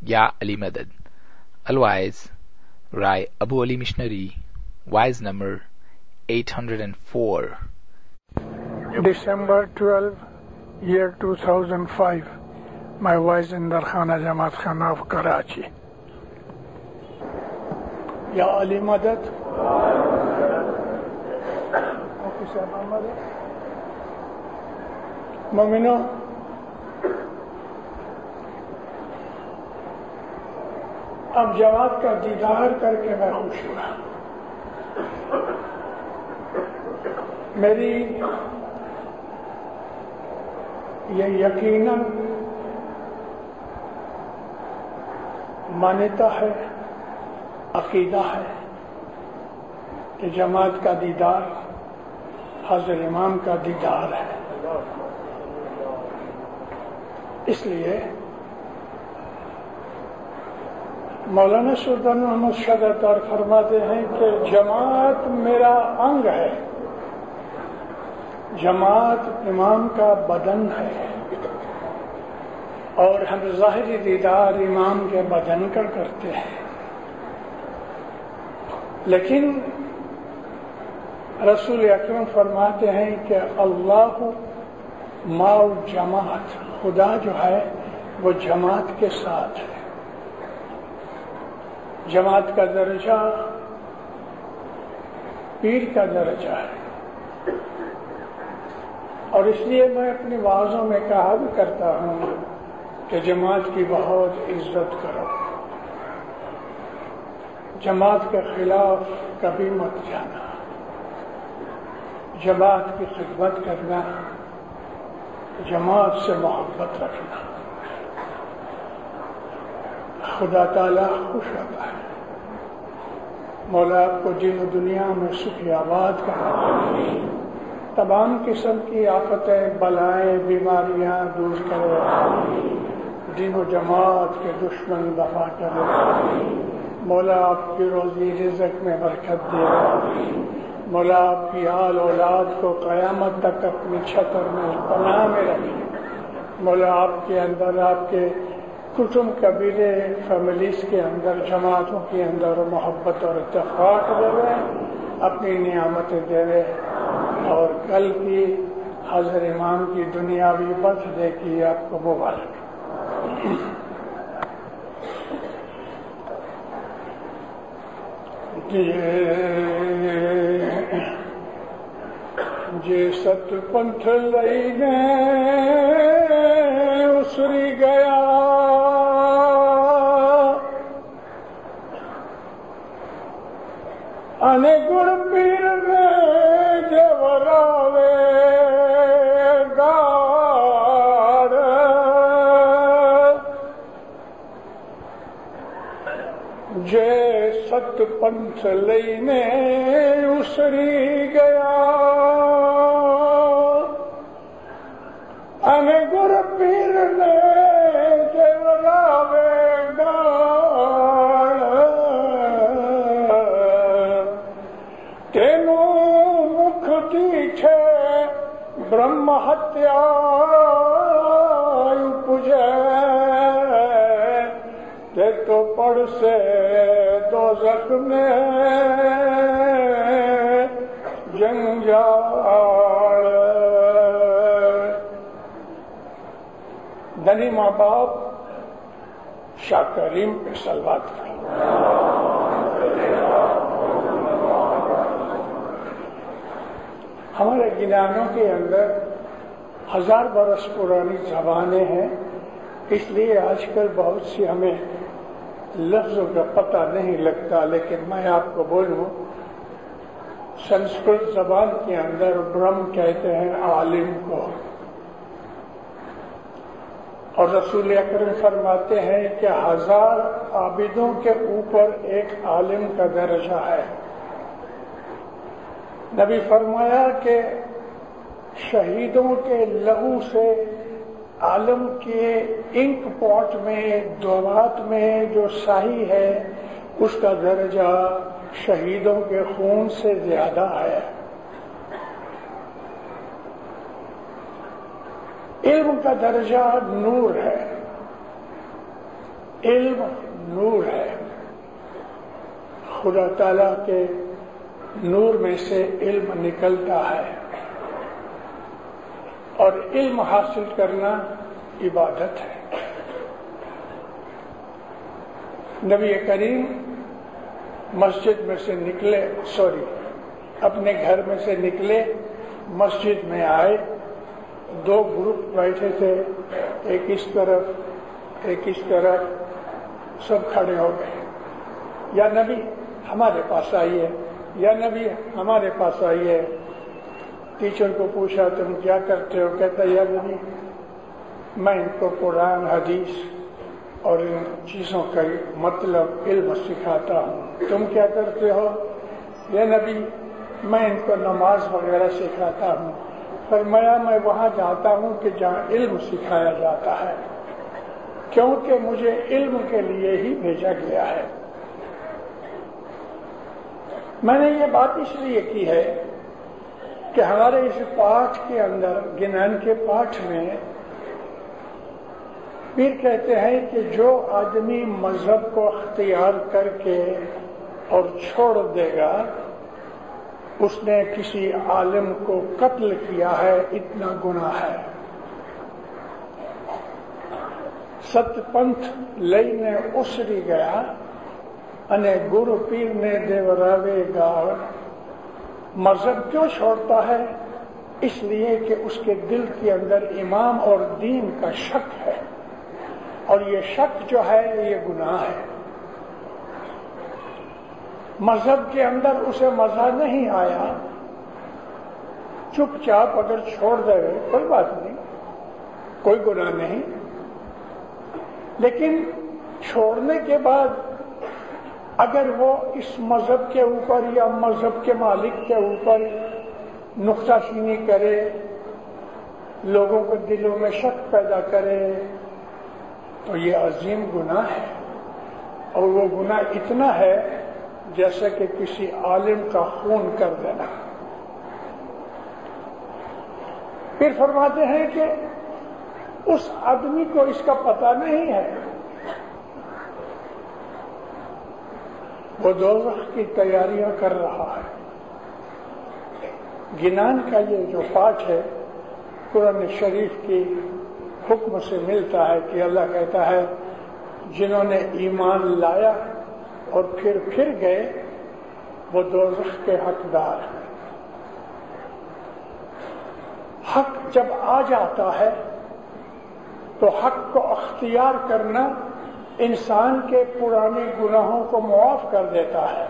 Ya Ali Madad. Otherwise, Rai Abu Ali Missionary, wise number 804. December 12, year 2005. My wise in Darkhana Jamaat Khana of Karachi. Ya Ali Madad. مومنو، اب جماعت کا دیدار کر کے میں خوش ہوا. میری یہ یقیناً مانتا ہے، عقیدہ ہے کہ جماعت کا دیدار حضرت امام کا دیدار ہے. اس لیے مولانا سلطان محمد شاہ عطار فرماتے ہیں کہ جماعت میرا انگ ہے، جماعت امام کا بدن ہے، اور ہم ظاہری دیدار امام کے بدن کا کرتے ہیں. لیکن رسول اکرم فرماتے ہیں کہ اللہ مع جماعت، خدا جو ہے وہ جماعت کے ساتھ ہے. جماعت کا درجہ پیر کا درجہ ہے، اور اس لیے میں اپنی وعظوں میں کہا بھی کرتا ہوں کہ جماعت کی بہت عزت کرو، جماعت کے خلاف کبھی مت جانا، جماعت کی خدمت کرنا، جماعت سے محبت رکھنا. خدا تعالیٰ خوش ہوتا ہے. مولا آپ کو دین و دنیا میں سکھی آباد کرے، تمام قسم کی آفتیں، بلائیں، بیماریاں دور کرے، دین و جماعت کے دشمن دفاع کرے. مولا آپ کی روزی رزق میں برکت دے. مولا آپ کی آل اولاد کو قیامت تک اپنی چھتر میں پناہ میں رکھے. مولا آپ کے اندر، آپ کے کٹم قبیلے فیملیز کے اندر، جماعتوں کے اندر محبت اور اتفاق دے رہے، اپنی نعمتیں دے رہے، اور کل کی حضرت امام کی دنیاوی برتھ ڈے کی آپ کو مبارک. جے ست پنتھ لئینے اسری گیا، انے گڑ پیر میں جوراوے گاڑ، جے ست پنتھ لئینے اسری گیا، انے گڑ پیر میں جوراوے گاڑ، تینو مکھ دیٹھے برہم ہتیا پجے، تے تو پڑھ سے دوزخ میں جنجال. دنی ماں باپ شاہ کریم پہ صلوات کریں. ہمارے گنانوں کے اندر 1000 برس پرانی زبانیں ہیں، اس لیے آج کل بہت سی ہمیں لفظوں کا پتہ نہیں لگتا. لیکن میں آپ کو بولوں، سنسکرت زبان کے اندر برہم کہتے ہیں عالم کو، اور رسول اکرم فرماتے ہیں کہ 1000 عابدوں کے اوپر ایک عالم کا درجہ ہے. نبی فرمایا کہ شہیدوں کے لہو سے عالم کے انک پاٹ میں، دوات میں جو ساہی ہے، اس کا درجہ شہیدوں کے خون سے زیادہ ہے. علم کا درجہ نور ہے، علم نور ہے، خدا تعالیٰ کے نور میں سے علم نکلتا ہے، اور علم حاصل کرنا عبادت ہے۔ نبی کریم مسجد میں سے نکلے، اپنے گھر میں سے نکلے، مسجد میں آئے، دو گروپ بیٹھے تھے، ایک اس طرف ایک اس طرف، سب کھڑے ہو گئے، یا نبی ہمارے پاس آئیے، یا نبی ہمارے پاس آئیے۔ ٹیچر کو پوچھا تم کیا کرتے ہو؟ کہتا یا نبی میں ان کو قرآن حدیث اور ان چیزوں کا مطلب علم سکھاتا ہوں۔ تم کیا کرتے ہو؟ یا نبی میں ان کو نماز وغیرہ سکھاتا ہوں۔ فرمایا میں وہاں جاتا ہوں کہ جہاں علم سکھایا جاتا ہے، کیونکہ مجھے علم کے لیے ہی بھیجا گیا ہے۔ میں نے یہ بات اس لیے کی ہے کہ ہمارے اس پاٹھ کے اندر، گنان کے پاٹھ میں پیر کہتے ہیں کہ جو آدمی مذہب کو اختیار کر کے اور چھوڑ دے گا اس نے کسی عالم کو قتل کیا ہے، اتنا گناہ ہے۔ ست پنتھ لઈને اسری گیا અને ગુરુ પીર ને દેવરાવે ગાળ۔ مذہب کیوں چھوڑتا ہے؟ اس لیے کہ اس کے دل کے اندر امام اور دین کا شک ہے، اور یہ شک جو ہے یہ گناہ ہے۔ مذہب کے اندر اسے مزہ نہیں آیا، چپ چاپ اگر چھوڑ دے کوئی بات نہیں، کوئی گناہ نہیں، لیکن چھوڑنے کے بعد اگر وہ اس مذہب کے اوپر یا مذہب کے مالک کے اوپر نکتہ چینی کرے، لوگوں کے دلوں میں شک پیدا کرے، تو یہ عظیم گناہ ہے، اور وہ گناہ اتنا ہے جیسے کہ کسی عالم کا خون کر دینا۔ پھر فرماتے ہیں کہ اس آدمی کو اس کا پتہ نہیں ہے، وہ دوزخ کی تیاریاں کر رہا ہے۔ گنان کا یہ جو پاٹھ ہے قرآن شریف کی حکم سے ملتا ہے کہ اللہ کہتا ہے جنہوں نے ایمان لایا اور پھر گئے وہ دوزخ کے حقدار ہیں۔ حق جب آ جاتا ہے تو حق کو اختیار کرنا انسان کے پرانے گناہوں کو معاف کر دیتا ہے۔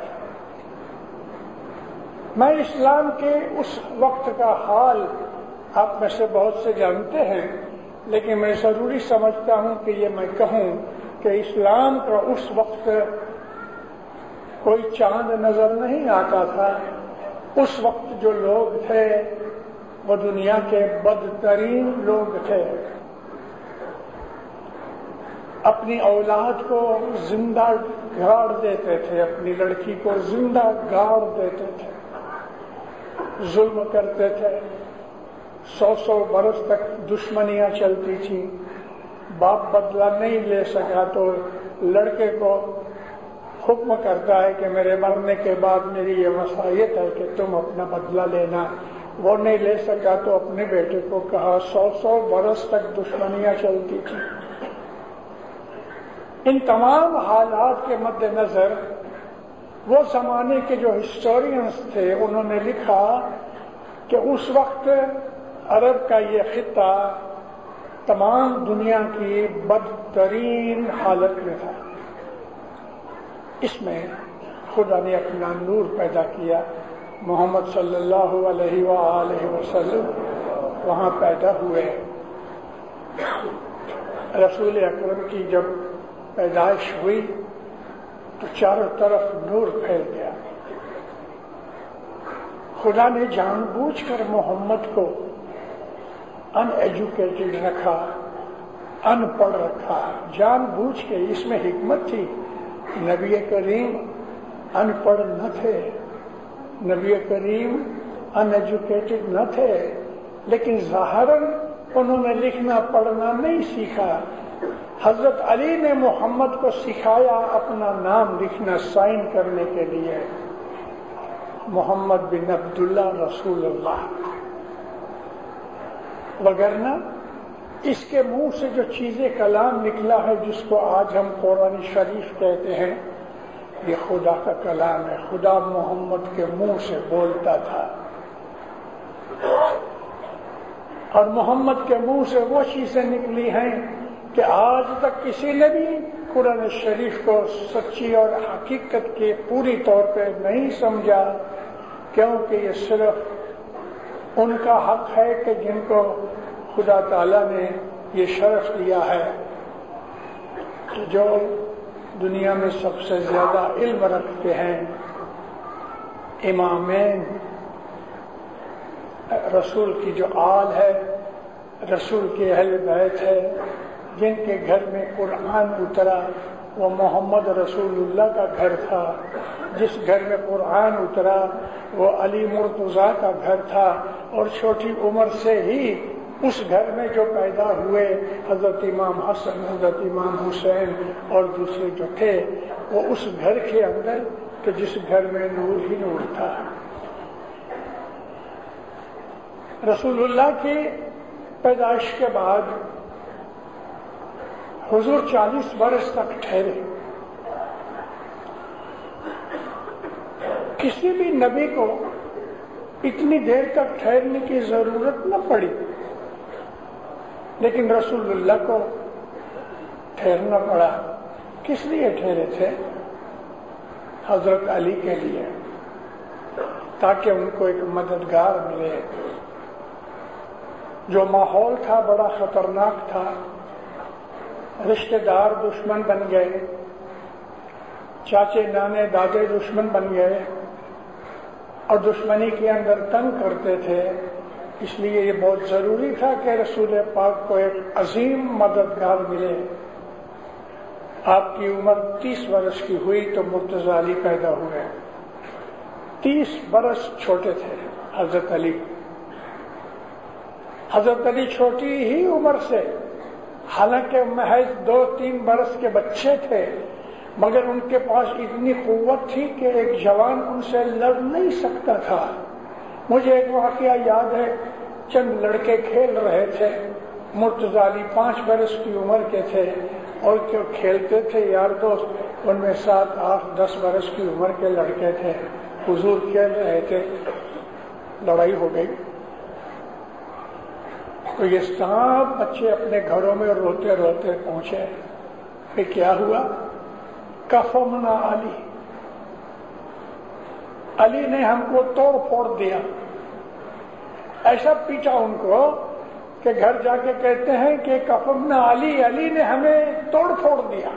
میں اسلام کے اس وقت کا حال آپ میں سے بہت سے جانتے ہیں، لیکن میں ضروری سمجھتا ہوں کہ یہ میں کہوں کہ اسلام کا اس وقت کوئی چاند نظر نہیں آتا تھا۔ اس وقت جو لوگ تھے وہ دنیا کے بدترین لوگ تھے، اپنی اولاد کو زندہ گاڑ دیتے تھے، اپنی لڑکی کو زندہ گاڑ دیتے تھے، ظلم کرتے تھے، 100 برس تک دشمنیاں چلتی تھیں۔ باپ بدلہ نہیں لے سکا تو لڑکے کو حکم کرتا ہے کہ میرے مرنے کے بعد میری یہ وصیت ہے کہ تم اپنا بدلہ لینا۔ وہ نہیں لے سکا تو اپنے بیٹے کو کہا، 100 برس تک دشمنیاں چلتی تھیں۔ ان تمام حالات کے مد نظر وہ زمانے کے جو ہسٹورینز تھے انہوں نے لکھا کہ اس وقت عرب کا یہ خطہ تمام دنیا کی بدترین حالت میں تھا۔ اس میں خدا نے اپنا نور پیدا کیا، محمد صلی اللہ علیہ وآلہ وسلم وہاں پیدا ہوئے۔ رسول اکرم کی جب پیدائش ہوئی تو چاروں طرف نور پھیل گیا۔ خدا نے جان بوجھ کر محمد کو ان ایجوکیٹڈ رکھا، ان پڑھ رکھا، جان بوجھ کے۔ اس میں حکمت تھی۔ نبی کریم ان پڑھ نہ تھے، نبی کریم ان ایجوکیٹڈ نہ تھے، لیکن ظاہراً انہوں نے لکھنا پڑھنا نہیں سیکھا۔ حضرت علی نے محمد کو سکھایا اپنا نام لکھنا سائن کرنے کے لیے، محمد بن عبداللہ رسول اللہ، وگرنہ اس کے منہ سے جو چیزیں کلام نکلا ہے جس کو آج ہم قرآن شریف کہتے ہیں، یہ خدا کا کلام ہے، خدا محمد کے منہ سے بولتا تھا، اور محمد کے منہ سے وہ چیزیں نکلی ہیں کہ آج تک کسی نے بھی قرآن شریف کو سچی اور حقیقت کے پوری طور پہ نہیں سمجھا، کیونکہ یہ صرف ان کا حق ہے کہ جن کو خدا تعالیٰ نے یہ شرف دیا ہے کہ جو دنیا میں سب سے زیادہ علم رکھتے ہیں، امامین، رسول کی جو آل ہے، رسول کے اہل بیت ہے، جن کے گھر میں قرآن اترا، وہ محمد رسول اللہ کا گھر تھا، جس گھر میں قرآن اترا وہ علی مرتضیٰ کا گھر تھا، اور چھوٹی عمر سے ہی اس گھر میں جو پیدا ہوئے حضرت امام حسن، حضرت امام حسین اور دوسرے جو تھے، وہ اس گھر کے اندر کہ جس گھر میں نور ہی نور تھا۔ رسول اللہ کی پیدائش کے بعد حضور 40 برس تک ٹھہرے۔ کسی بھی نبی کو اتنی دیر تک ٹھہرنے کی ضرورت نہ پڑی، لیکن رسول اللہ کو ٹھہرنا پڑا۔ کس لیے ٹھہرے تھے؟ حضرت علی کے لیے، تاکہ ان کو ایک مددگار ملے۔ جو ماحول تھا بڑا خطرناک تھا، رشتہ دار دشمن بن گئے، چاچے نانے دادے دشمن بن گئے، اور دشمنی کے اندر تنگ کرتے تھے۔ اس لیے یہ بہت ضروری تھا کہ رسول پاک کو ایک عظیم مددگار ملے۔ آپ کی عمر 30 برس کی ہوئی تو مرتضیٰ علی پیدا ہوئے۔ 30 برس چھوٹے تھے حضرت علی۔ حضرت علی چھوٹی ہی عمر سے، حالانکہ محض 2-3 برس کے بچے تھے، مگر ان کے پاس اتنی قوت تھی کہ ایک جوان ان سے لڑ نہیں سکتا تھا۔ مجھے ایک واقعہ یاد ہے، چند لڑکے کھیل رہے تھے، مرتضیٰ علی 5 برس کی عمر کے تھے، اور جو کھیلتے تھے یار دوست ان میں 7, 8, 10 برس کی عمر کے لڑکے تھے۔ حضور کھیل رہے تھے، لڑائی ہو گئی، تو یہ سب بچے اپنے گھروں میں روتے روتے پہنچے۔ پھر کیا ہوا؟ کفمنا علی، علی نے ہم کو توڑ پھوڑ دیا، ایسا پیٹا ان کو کہ گھر جا کے کہتے ہیں کہ کفمنا علی، علی نے ہمیں توڑ پھوڑ دیا۔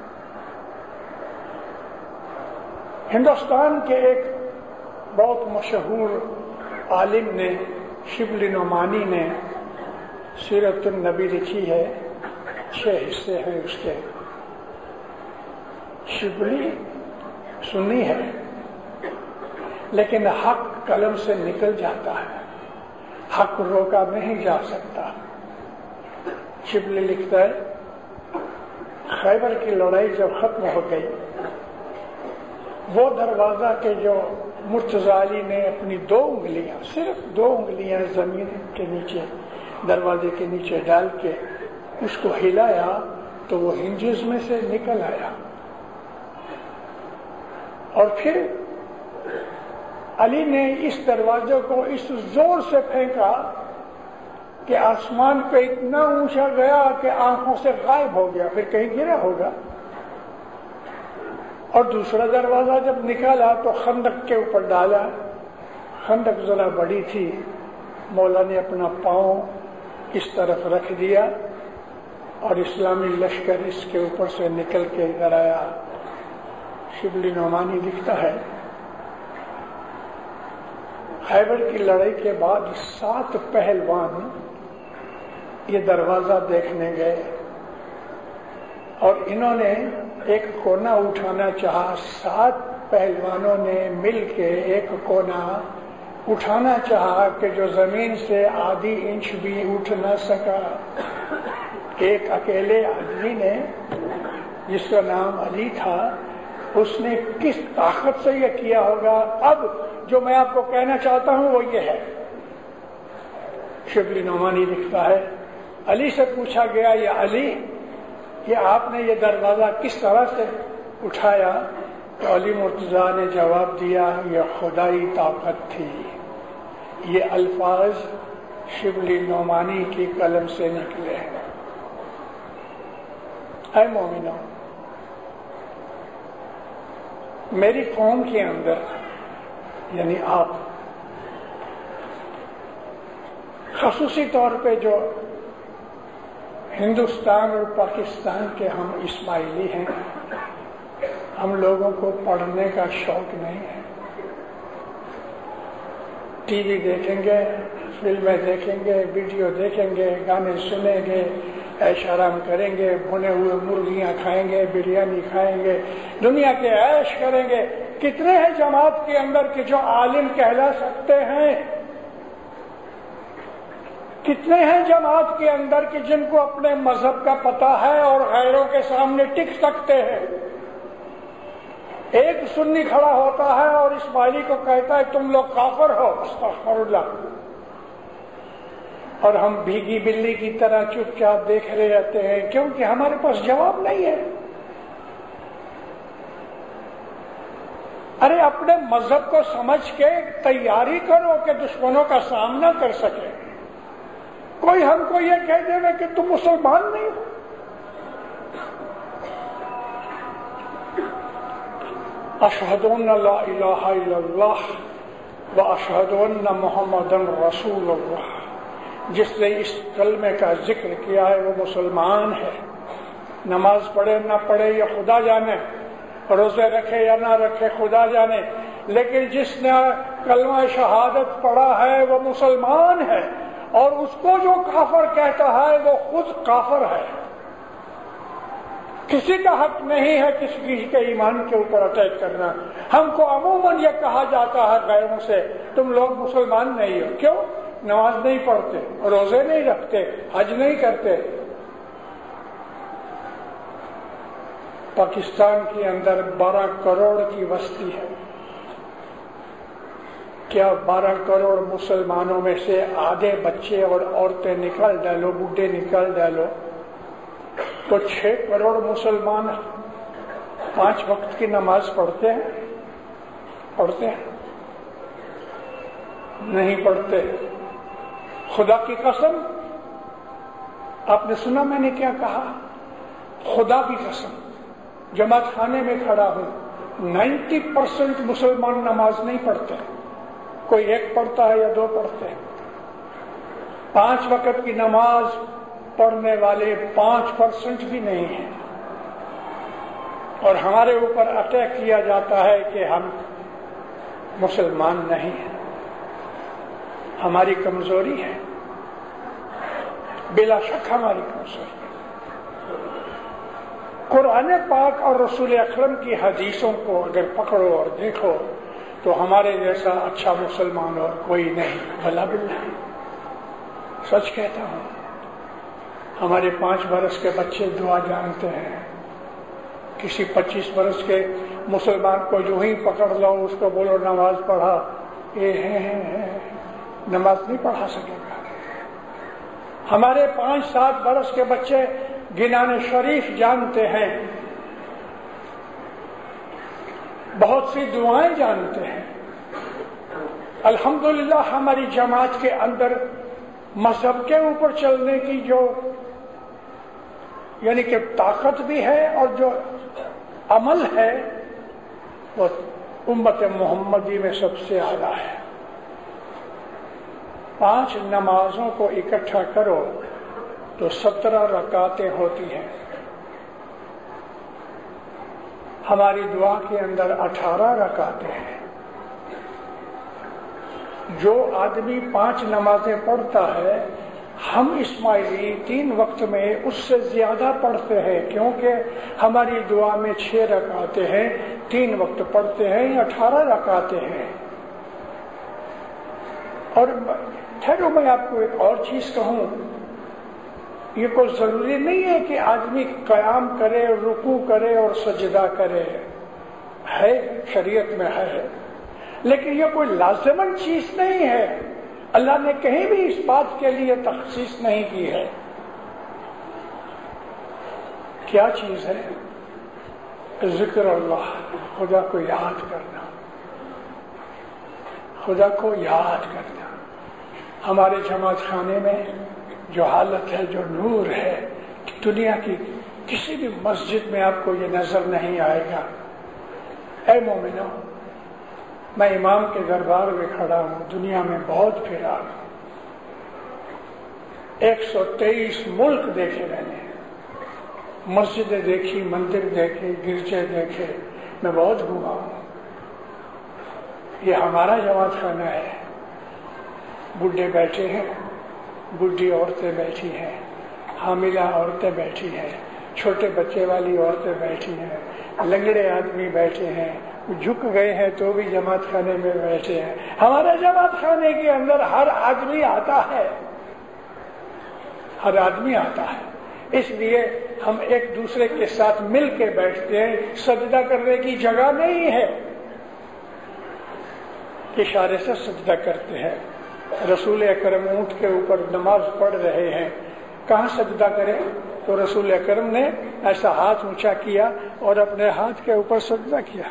ہندوستان کے ایک بہت مشہور عالم نے، شبلی نعمانی نے سیرت النبی لکھی ہے، 6 حصے ہیں اس کے۔ شبلی سنی ہے، لیکن حق قلم سے نکل جاتا ہے، حق روکا نہیں جا سکتا۔ شبلی لکھتا ہے، خیبر کی لڑائی جب ختم ہو گئی، وہ دروازہ کے جو مرتضیٰ علی نے اپنی 2 انگلیاں، صرف 2 انگلیاں زمین کے نیچے، دروازے کے نیچے ڈال کے اس کو ہلایا تو وہ ہنجز میں سے نکل آیا، اور پھر علی نے اس دروازے کو اس زور سے پھینکا کہ آسمان پہ اتنا اونچا گیا کہ آنکھوں سے غائب ہو گیا، پھر کہیں گرا ہوگا۔ اور دوسرا دروازہ جب نکالا تو خندق کے اوپر ڈالا، خندق ذرا بڑی تھی، مولا نے اپنا پاؤں اس طرف رکھ دیا اور اسلامی لشکر اس کے اوپر سے نکل کے ادھر آیا۔ شبلی نعمانی لکھتا ہے، خیبر کی لڑائی کے بعد 7 پہلوان یہ دروازہ دیکھنے گئے، اور انہوں نے ایک کونا اٹھانا چاہا۔ 7 پہلوانوں نے مل کے ایک کونا اٹھانا چاہا کہ جو زمین سے آدھی انچ بھی اٹھ نہ سکا۔ ایک اکیلے آدمی نے جس کا نام علی تھا، اس نے کس طاقت سے یہ کیا ہوگا؟ اب جو میں آپ کو کہنا چاہتا ہوں وہ یہ ہے، شبلی نعمانی لکھتا ہے، علی سے پوچھا گیا، یا علی یہ آپ نے یہ دروازہ کس طرح سے اٹھایا؟ تو علی مرتضیٰ نے جواب دیا، یہ خدائی طاقت تھی۔ یہ الفاظ شبلی نعمانی کی قلم سے نکلے ہیں۔ اے مومنو، میری قوم کے اندر یعنی آپ، خصوصی طور پہ جو ہندوستان اور پاکستان کے ہم اسماعیلی ہیں، ہم لوگوں کو پڑھنے کا شوق نہیں ہے۔ ٹی وی دیکھیں گے، فلمیں دیکھیں گے، ویڈیو دیکھیں گے، گانے سنیں گے، عیش آرام کریں گے، بھنے ہوئے مرغیاں کھائیں گے، بریانی کھائیں گے، دنیا کے عیش کریں گے۔ کتنے ہیں جماعت کے اندر کہ جو عالم کہلا سکتے ہیں؟ کتنے ہیں جماعت کے اندر کہ جن کو اپنے مذہب کا پتہ ہے اور غیروں کے سامنے ٹک سکتے ہیں؟ ایک سنی کھڑا ہوتا ہے اور اسماعیلی کو کہتا ہے تم لوگ کافر ہو، استغفر اللہ، اور ہم بھیگی بلی کی طرح چپ چاپ دیکھ رہے رہتے ہیں، کیونکہ ہمارے پاس جواب نہیں ہے۔ ارے اپنے مذہب کو سمجھ کے تیاری کرو کہ دشمنوں کا سامنا کر سکے۔ کوئی ہم کو یہ کہہ دے گا کہ تم مسلمان نہیں ہو۔ اشہد ان لا الہ الا اللہ و اشہد ان محمد رسول اللہ، جس نے اس کلمے کا ذکر کیا ہے وہ مسلمان ہے۔ نماز پڑھے نہ پڑھے یہ خدا جانے، روزے رکھے یا نہ رکھے خدا جانے، لیکن جس نے کلمہ شہادت پڑھا ہے وہ مسلمان ہے، اور اس کو جو کافر کہتا ہے وہ خود کافر ہے۔ کسی کا حق نہیں ہے کسی کے ایمان کے اوپر اٹیک کرنا۔ ہم کو عموماً یہ کہا جاتا ہے غیروں سے، تم لوگ مسلمان نہیں ہو۔ کیوں؟ نماز نہیں پڑھتے، روزے نہیں رکھتے، حج نہیں کرتے۔ پاکستان کے اندر 12 کروڑ کی بستی ہے۔ کیا 12 کروڑ مسلمانوں میں سے آدھے بچے اور عورتیں نکال ڈالو، بوڑھے نکال ڈالو، تو 6 کروڑ مسلمان 5 وقت کی نماز پڑھتے ہیں؟ پڑھتے ہیں؟ نہیں پڑھتے۔ خدا کی قسم، آپ نے سنا میں نے کیا کہا؟ خدا کی قسم، جماعت خانے میں کھڑا ہوں، 90% مسلمان نماز نہیں پڑھتے، کوئی 1 پڑھتا ہے یا 2 پڑھتے ہیں۔ 5 وقت کی نماز پڑھنے والے 5% بھی نہیں ہیں، اور ہمارے اوپر اٹیک کیا جاتا ہے کہ ہم مسلمان نہیں ہیں۔ ہماری کمزوری ہے، بلا شک ہماری کمزوری ہے۔ قرآن پاک اور رسول اکرم کی حدیثوں کو اگر پکڑو اور دیکھو تو ہمارے جیسا اچھا مسلمان اور کوئی نہیں، بلا باللہ سچ کہتا ہوں۔ ہمارے 5 برس کے بچے دعا جانتے ہیں، کسی 25 برس کے مسلمان کو جو ہی پکڑ لو اس کو بولو نماز پڑھا، نماز نہیں پڑھا سکے گا۔ ہمارے 5-7 برس کے بچے گنان شریف جانتے ہیں، بہت سی دعائیں جانتے ہیں۔ الحمدللہ ہماری جماعت کے اندر مذہب کے اوپر چلنے کی جو یعنی کہ طاقت بھی ہے اور جو عمل ہے وہ امت محمدی میں سب سے اعلیٰ ہے۔ 5 نمازوں کو اکٹھا کرو تو 17 رکعتیں ہوتی ہیں۔ ہماری دعا کے اندر 18 رکعتیں ہیں۔ جو آدمی 5 نمازیں پڑھتا ہے، ہم اسماعیلی 3 وقت میں اس سے زیادہ پڑھتے ہیں، کیونکہ ہماری دعا میں 6 رکعتیں ہیں، 3 وقت پڑھتے ہیں، 18 رکعتیں ہیں۔ اور ٹھہرو میں آپ کو ایک اور چیز کہوں، یہ کوئی ضروری نہیں ہے کہ آدمی قیام کرے، رکوع کرے اور سجدہ کرے، ہے شریعت میں ہے، لیکن یہ کوئی لازمن چیز نہیں ہے. اللہ نے کہیں بھی اس بات کے لیے تخصیص نہیں کی ہے. کیا چیز ہے؟ ذکر اللہ، خدا کو یاد کرنا، خدا کو یاد کرنا. ہمارے جماعت خانے میں جو حالت ہے، جو نور ہے، دنیا کی کسی بھی مسجد میں آپ کو یہ نظر نہیں آئے گا. اے مومنوں، میں امام کے دربار میں کھڑا ہوں، دنیا میں بہت پھرا ہوں، 123 ملک دیکھے میں نے، مسجدیں دیکھی، مندر دیکھے، گرجے دیکھے، میں بہت گھوما ہوں. یہ ہمارا جماعت خانہ ہے. بڈھے بیٹھے ہیں، بڈھی عورتیں بیٹھی ہیں، حاملہ عورتیں بیٹھی ہیں، چھوٹے بچے والی عورتیں بیٹھی ہیں، لنگڑے آدمی بیٹھے ہیں، جھک گئے ہیں تو بھی جماعت خانے میں بیٹھے ہیں. ہمارے جماعت خانے کے اندر ہر آدمی آتا ہے، ہر آدمی آتا ہے. اس لیے ہم ایک دوسرے کے ساتھ مل کے بیٹھتے ہیں. سجدہ کرنے کی جگہ نہیں ہے، اشارے سے سجدہ کرتے ہیں. رسول اکرم اونٹ کے اوپر نماز پڑھ رہے ہیں، کہاں سجدہ کریں؟ تو رسول اکرم نے ایسا ہاتھ اونچا کیا اور اپنے ہاتھ کے اوپر سجدہ کیا.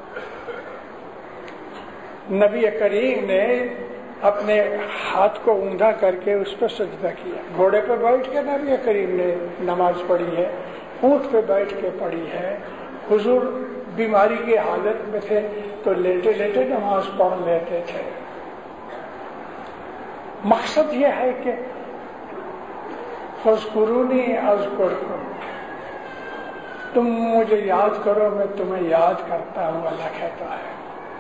نبی کریم نے اپنے ہاتھ کو اوندا کر کے اس پہ سجدہ کیا. گھوڑے پہ بیٹھ کے نبی کریم نے نماز پڑھی ہے، اونٹ پہ بیٹھ کے پڑھی ہے. حضور بیماری کی حالت میں تھے تو لیٹے لیٹے نماز پڑھ لیتے تھے. مقصد یہ ہے کہ فاذکرونی اذکرکم، تم مجھے یاد کرو میں تمہیں یاد کرتا ہوں، اللہ کہتا ہے.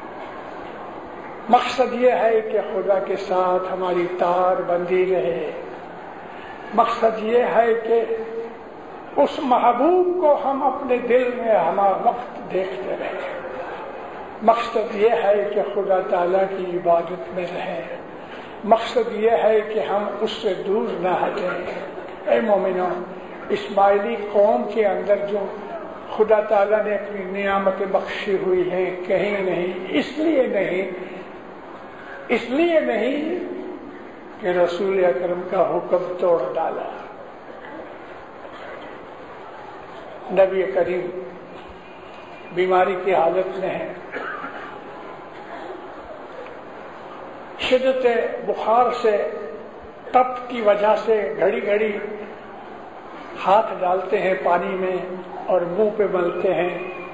مقصد یہ ہے کہ خدا کے ساتھ ہماری تار بندی رہے. مقصد یہ ہے کہ اس محبوب کو ہم اپنے دل میں ہمارا وقت دیکھتے رہیں. مقصد یہ ہے کہ خدا تعالیٰ کی عبادت میں رہیں. مقصد یہ ہے کہ ہم اس سے دور نہ ہٹیں. اے مومنوں، اسماعیلی قوم کے اندر جو خدا تعالیٰ نے اپنی نعمتیں بخشی ہوئی ہیں، کہیں نہیں، اس لیے نہیں کہ رسول اکرم کا حکم توڑ ڈالا. نبی کریم بیماری کی حالت میں ہے، شدت بخار سے، تپ کی وجہ سے گھڑی گھڑی ہاتھ ڈالتے ہیں پانی میں اور منہ پہ ملتے ہیں.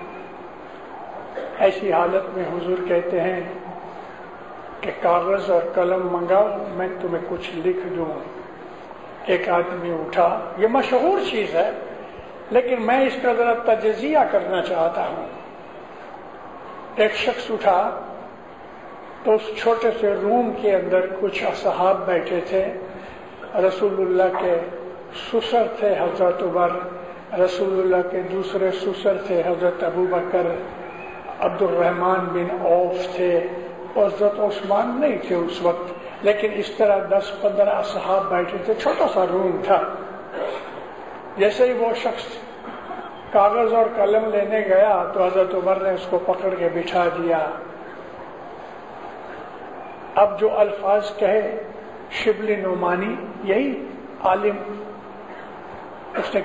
ایسی حالت میں حضور کہتے ہیں کہ کاغذ اور قلم منگاؤ، میں تمہیں کچھ لکھ دوں. ایک آدمی اٹھا، یہ مشہور چیز ہے لیکن میں اس کا ذرا تجزیہ کرنا چاہتا ہوں. ایک شخص اٹھا تو اس چھوٹے سے روم کے اندر کچھ اصحاب بیٹھے تھے. رسول اللہ کے سسر تھے حضرت عمر، رسول اللہ کے دوسرے سسر تھے حضرت ابو بکر، عبد الرحمن بن عوف تھے، اور حضرت عثمان نہیں تھے اس وقت، لیکن اس طرح 10-15 اصحاب بیٹھے تھے. چھوٹا سا روم تھا. جیسے ہی وہ شخص کاغذ اور قلم لینے گیا تو حضرت عمر نے اس کو پکڑ کے بٹھا دیا. اب جو الفاظ کہے، شبلی نعمانی یہی عالم، اس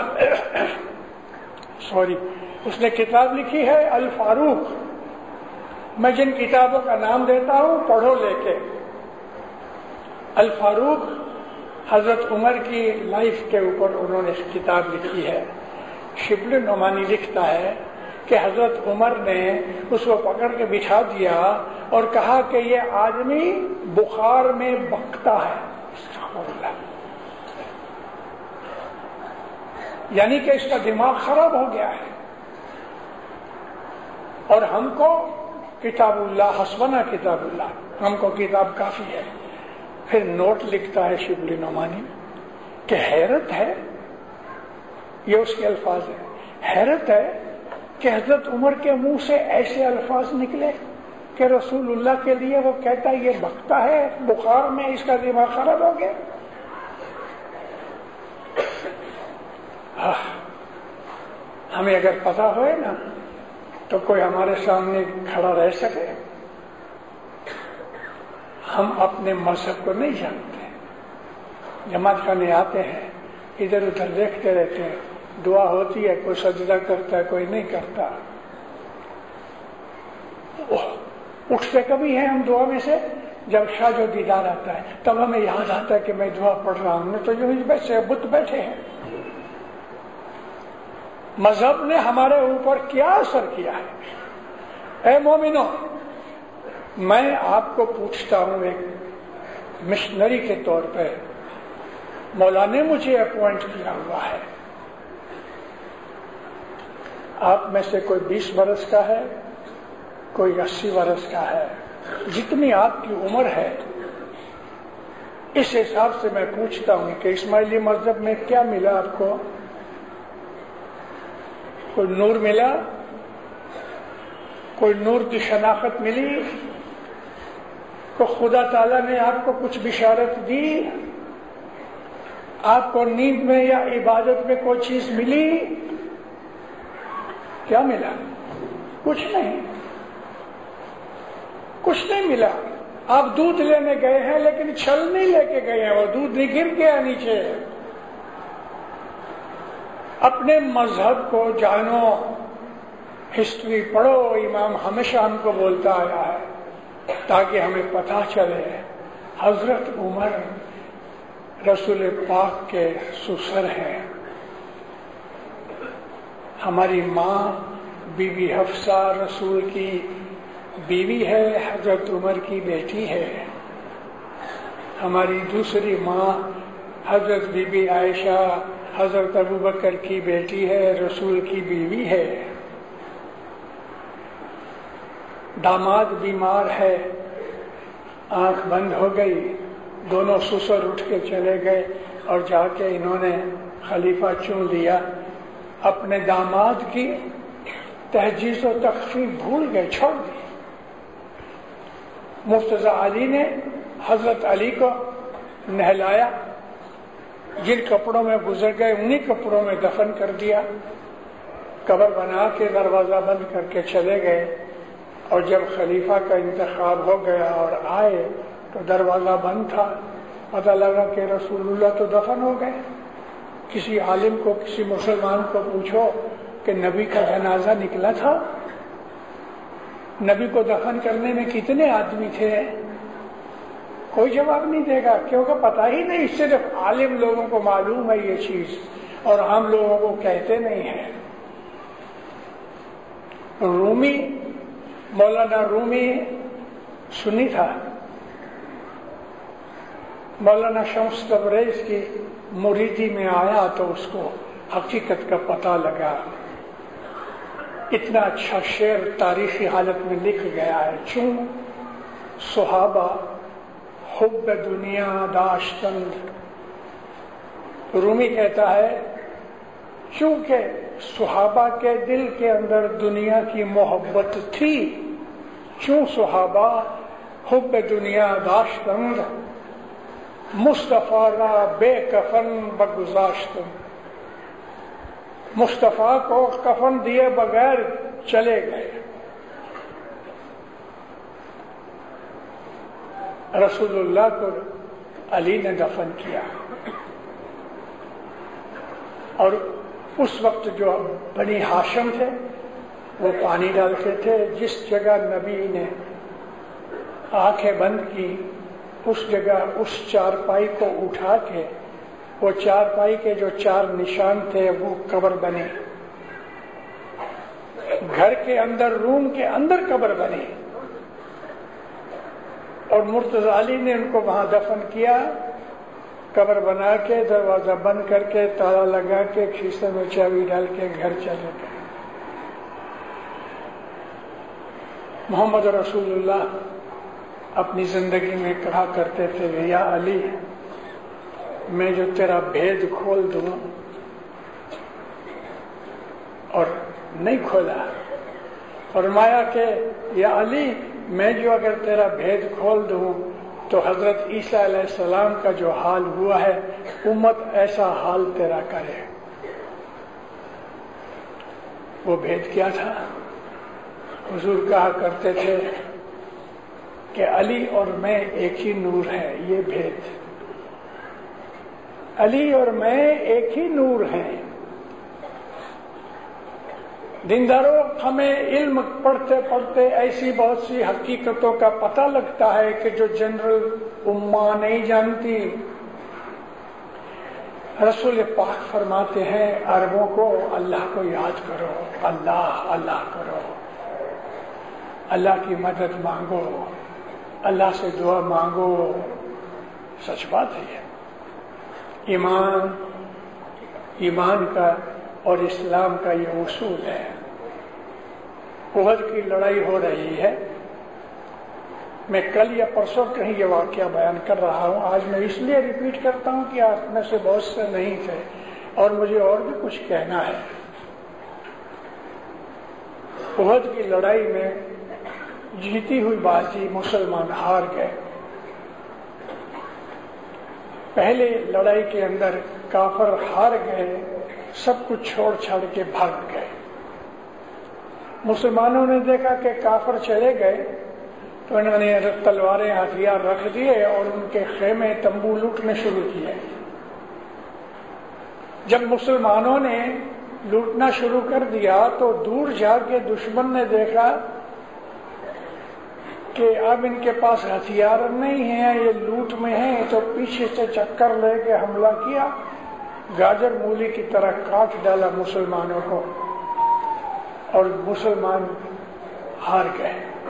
نے کتاب لکھی ہے الفاروق. میں جن کتابوں کا نام دیتا ہوں پڑھو لے کے. الفاروق حضرت عمر کی لائف کے اوپر انہوں نے کتاب لکھی ہے. شبلی نعمانی لکھتا ہے کہ حضرت عمر نے اس کو پکڑ کے بٹھا دیا اور کہا کہ یہ آدمی بخار میں بکتا ہے. یعنی کہ اس کا دماغ خراب ہو گیا ہے. اور ہم کو کتاب اللہ، حسبنا کتاب اللہ، ہم کو کتاب کافی ہے. پھر نوٹ لکھتا ہے شبلی نعمانی کہ حیرت ہے، یہ اس کے الفاظ ہیں، حیرت ہے کہ حضرت عمر کے منہ سے ایسے الفاظ نکلے کہ رسول اللہ کے لیے وہ کہتا ہے یہ بکتا ہے، بخار میں اس کا دماغ خراب ہو گیا. ہمیں اگر پتا ہوئے نا تو کوئی ہمارے سامنے کھڑا رہ سکے؟ ہم اپنے مذہب کو نہیں جانتے، جماعت خانے آتے ہیں، ادھر ادھر دیکھتے رہتے ہیں، دعا ہوتی ہے، کوئی سجدہ کرتا ہے، کوئی نہیں کرتا۔ اٹھتے کبھی ہیں ہم دعا میں سے؟ جب شاہ جو دیدار آتا ہے تب ہمیں یاد آتا ہے کہ میں دعا پڑھ رہا ہوں، تو جو بیٹھے بت بیٹھے ہیں۔ مذہب نے ہمارے اوپر کیا اثر کیا ہے؟ اے مومنو، میں آپ کو پوچھتا ہوں، ایک مشنری کے طور پہ مولا نے مجھے اپوائنٹ کیا ہوا ہے، آپ میں سے کوئی 20 برس کا ہے، کوئی 80 برس کا ہے، جتنی آپ کی عمر ہے اس حساب سے میں پوچھتا ہوں کہ اسماعیلی مذہب میں کیا ملا آپ کو؟ کوئی نور ملا؟ کوئی نور کی شناخت ملی؟ کوئی خدا تعالیٰ نے آپ کو کچھ بشارت دی؟ آپ کو نیند میں یا عبادت میں کوئی چیز ملی؟ کیا ملا؟ کچھ نہیں، کچھ نہیں ملا۔ آپ دودھ لینے گئے ہیں لیکن چھل نہیں لے کے گئے ہیں، وہ دودھ نہیں گر گیا نیچے۔ اپنے مذہب کو جانو، ہسٹری پڑھو، امام ہمیشہ ہم کو بولتا آیا ہے تاکہ ہمیں پتہ چلے حضرت عمر رسول پاک کے سسر ہیں، ہماری ماں بی بی حفصہ رسول کی بیوی ہے، حضرت عمر کی بیٹی ہے، ہماری دوسری ماں حضرت بی بی عائشہ حضرت ابوبکر کی بیٹی ہے، رسول کی بیوی ہے۔ داماد بیمار ہے، آنکھ بند ہو گئی، دونوں سسر اٹھ کے چلے گئے اور جا کے انہوں نے خلیفہ چن لیا۔ اپنے داماد کی تہجیز و تخفیف بھول گئے، چھوڑ دی۔ مرتضی علی نے حضرت علی کو نہلایا، جن کپڑوں میں گزر گئے انہی کپڑوں میں دفن کر دیا، قبر بنا کے دروازہ بند کر کے چلے گئے۔ اور جب خلیفہ کا انتخاب ہو گیا اور آئے تو دروازہ بند تھا، پتہ لگا کہ رسول اللہ تو دفن ہو گئے۔ کسی عالم کو، کسی مسلمان کو پوچھو کہ نبی کا جنازہ نکلا تھا، نبی کو دفن کرنے میں کتنے آدمی تھے؟ کوئی جواب نہیں دے گا، کیونکہ پتہ ہی نہیں، صرف عالم لوگوں کو معلوم ہے یہ چیز اور ہم لوگوں کو کہتے نہیں ہیں۔ رومی، مولانا رومی سنی تھا، مولانا شمس تبریز کی مریدی میں آیا تو اس کو حقیقت کا پتہ لگا۔ اتنا اچھا شعر تاریخی حالت میں لکھ گیا ہے، چون صحابہ حب دنیا داشتند۔ رومی کہتا ہے چونکہ صحابہ کے دل کے اندر دنیا کی محبت تھی، چون صحابہ حب دنیا داشتند، مصطفیٰ را بے کفن بگذاشتند، مصطفیٰ کو کفن دیے بغیر چلے گئے۔ رسول اللہ کو علی نے دفن کیا، اور اس وقت جو بنی ہاشم تھے وہ پانی ڈالتے تھے، جس جگہ نبی نے آنکھیں بند کی اس جگہ اس چارپائی کو اٹھا کے، وہ چارپائی کے جو 4 نشان تھے وہ قبر بنے، گھر کے اندر، روم کے اندر قبر بنی، اور مرتضی علی نے ان کو وہاں دفن کیا، قبر بنا کے دروازہ بند کر کے تالا لگا کے کھیسے میں چابی ڈال کے گھر چلے گئے۔ محمد رسول اللہ اپنی زندگی میں کہا کرتے تھے، یا علی میں جو تیرا بھید کھول دوں، اور نہیں کھولا، فرمایا کہ یا علی میں جو اگر تیرا بھید کھول دوں تو حضرت عیسیٰ علیہ السلام کا جو حال ہوا ہے امت ایسا حال تیرا کرے۔ وہ بھید کیا تھا؟ حضور کہا کرتے تھے کہ علی اور میں ایک ہی نور ہے، یہ بھید۔ علی اور میں ایک ہی نور ہیں۔ دینداروں، ہمیں علم پڑھتے پڑھتے ایسی بہت سی حقیقتوں کا پتہ لگتا ہے کہ جو جنرل امہ نہیں جانتی۔ رسول پاک فرماتے ہیں عربوں کو اللہ کو یاد کرو، اللہ اللہ کرو، اللہ کی مدد مانگو، اللہ سے دعا مانگو۔ سچ بات ہے یہ، ایمان کا اور اسلام کا یہ اصول ہے۔ احد کی لڑائی ہو رہی ہے، میں کل یا پرسوں کہیں یہ واقعہ بیان کر رہا ہوں، آج میں اس لیے ریپیٹ کرتا ہوں کہ آپ میں سے بہت سے نہیں تھے اور مجھے اور بھی کچھ کہنا ہے۔ احد کی لڑائی میں جیتی ہوئی بازی مسلمان ہار گئے۔ پہلے لڑائی کے اندر کافر ہار گئے، سب کچھ چھوڑ چھاڑ کے بھاگ گئے۔ مسلمانوں نے دیکھا کہ کافر چلے گئے تو انہوں نے تلواریں ہتھیار رکھ دیے اور ان کے خیمے تمبو لوٹنے شروع کیے۔ جب مسلمانوں نے لوٹنا شروع کر دیا تو دور جا کے دشمن نے دیکھا کہ اب ان کے پاس ہتھیار نہیں ہیں، یہ لوٹ میں ہیں، تو پیچھے سے چکر لے کے حملہ کیا، گاجر مولی کی طرح کاٹ ڈالا مسلمانوں کو اور مسلمان ہار گئے۔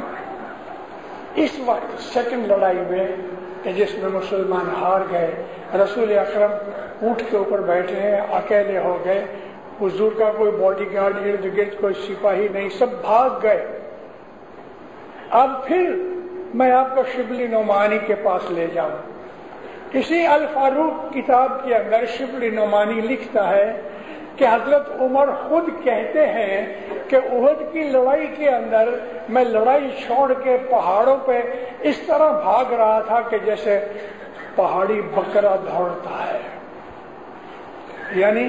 اس وقت سیکنڈ لڑائی میں کہ جس میں مسلمان ہار گئے، رسول اکرم اونٹ کے اوپر بیٹھے ہیں، اکیلے ہو گئے، حضور کا کوئی باڈی گارڈ ارد گرد کوئی سپاہی نہیں، سب بھاگ گئے۔ اب پھر میں آپ کو شبلی نعمانی کے پاس لے جاؤں۔ اسی الفاروق کتاب کے اندر شبلی نعمانی لکھتا ہے کہ حضرت عمر خود کہتے ہیں کہ احد کی لڑائی کے اندر میں لڑائی چھوڑ کے پہاڑوں پہ اس طرح بھاگ رہا تھا کہ جیسے پہاڑی بکرا دوڑتا ہے، یعنی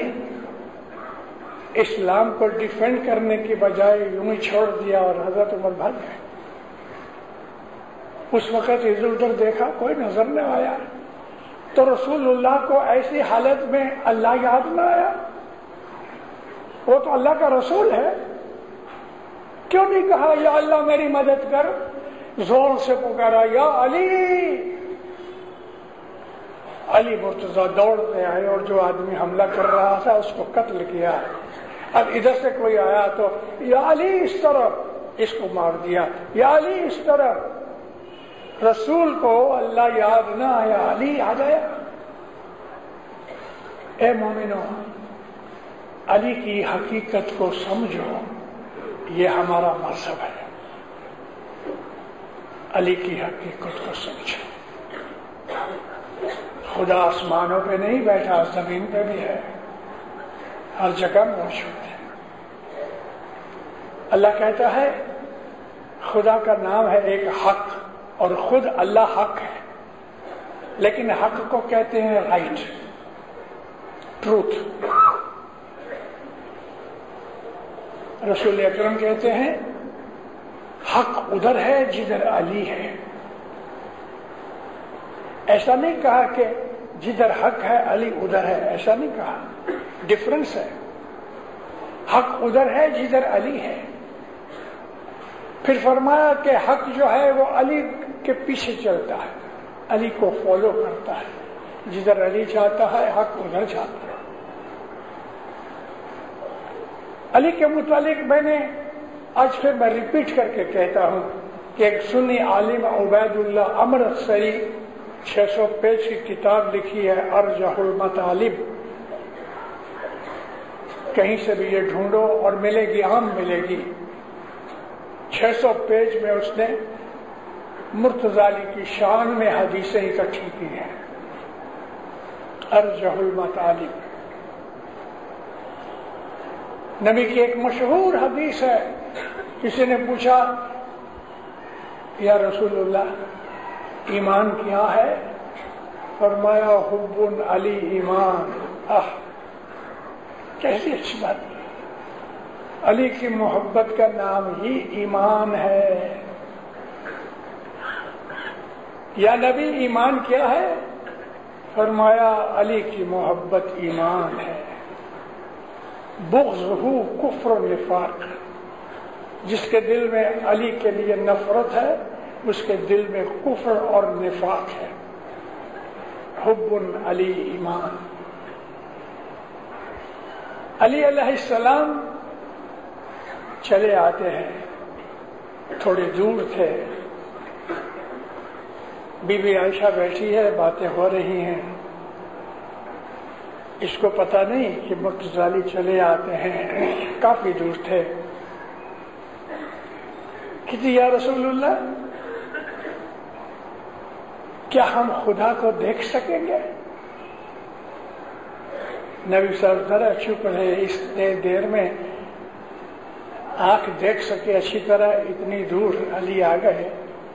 اسلام کو ڈیفینڈ کرنے کی بجائے یوں ہی چھوڑ دیا اور حضرت عمر بھاگ گئے۔ اس وقت ادھر ادھر دیکھا، کوئی نظر نہ آیا، تو رسول اللہ کو ایسی حالت میں اللہ یاد نہ آیا؟ وہ تو اللہ کا رسول ہے، کیوں نہیں کہا یا اللہ میری مدد کر؟ زور سے پکارا یا علی۔ علی مرتضیٰ دوڑتے آئے اور جو آدمی حملہ کر رہا تھا اس کو قتل کیا۔ اب ادھر سے کوئی آیا تو یا علی اس طرف، اس کو مار دیا، یا علی اس طرف۔ رسول کو اللہ یاد نہ آیا، علی یاد آیا۔ اے مومنو، علی کی حقیقت کو سمجھو، یہ ہمارا مذہب ہے۔ علی کی حقیقت کو سمجھو۔ خدا آسمانوں پہ نہیں بیٹھا، زمین پہ بھی ہے، ہر جگہ موجود ہے۔ اللہ کہتا ہے خدا کا نام ہے ایک حق، اور خود اللہ حق ہے، لیکن حق کو کہتے ہیں رائٹ، ٹروتھ۔ رسول اکرم کہتے ہیں حق ادھر ہے جدھر علی ہے۔ ایسا نہیں کہا کہ جدھر حق ہے علی ادھر ہے، ایسا نہیں کہا، ڈفرنس ہے۔ حق ادھر ہے جدھر علی ہے۔ پھر فرمایا کہ حق جو ہے وہ علی کے پیچھے چلتا ہے، علی کو فالو کرتا ہے، جدھر علی چاہتا ہے حق ادھر جاتا ہے۔ علی کے متعلق میں نے آج پھر میں ریپیٹ کر کے کہتا ہوں کہ ایک سنی عالم عبید اللہ امرتسری 600 پیج کی کتاب لکھی ہے ارجح المطالب، کہیں سے بھی یہ ڈھونڈو اور ملے گی، عام ملے گی۔ 600 پیج میں اس نے مرتضی علی کی شان میں حدیثیں اکٹھی کی ہیں، ارجح المطالب۔ نبی کی ایک مشہور حدیث ہے، کسی نے پوچھا یا رسول اللہ ایمان کیا ہے؟ فرمایا حب علی ایمان۔ کیسی اچھی بات ہے، علی کی محبت کا نام ہی ایمان ہے. یا نبی ایمان کیا ہے؟ فرمایا علی کی محبت ایمان ہے. بغضہ کفر و نفاق. جس کے دل میں علی کے لیے نفرت ہے اس کے دل میں کفر اور نفاق ہے. حب علی ایمان. علی علیہ السلام چلے آتے ہیں، تھوڑے دور تھے. بی بی عائشہ بیٹھی ہے، باتیں ہو رہی ہیں. اس کو پتہ نہیں کہ مرتضی چلے آتے ہیں، کافی دور تھے. کہتی یا رسول اللہ کیا ہم خدا کو دیکھ سکیں گے؟ نبی صاحب ذرا چپ رہے. اس دیر میں آنکھ دیکھ سکے اچھی طرح، اتنی دور علی آ گئے.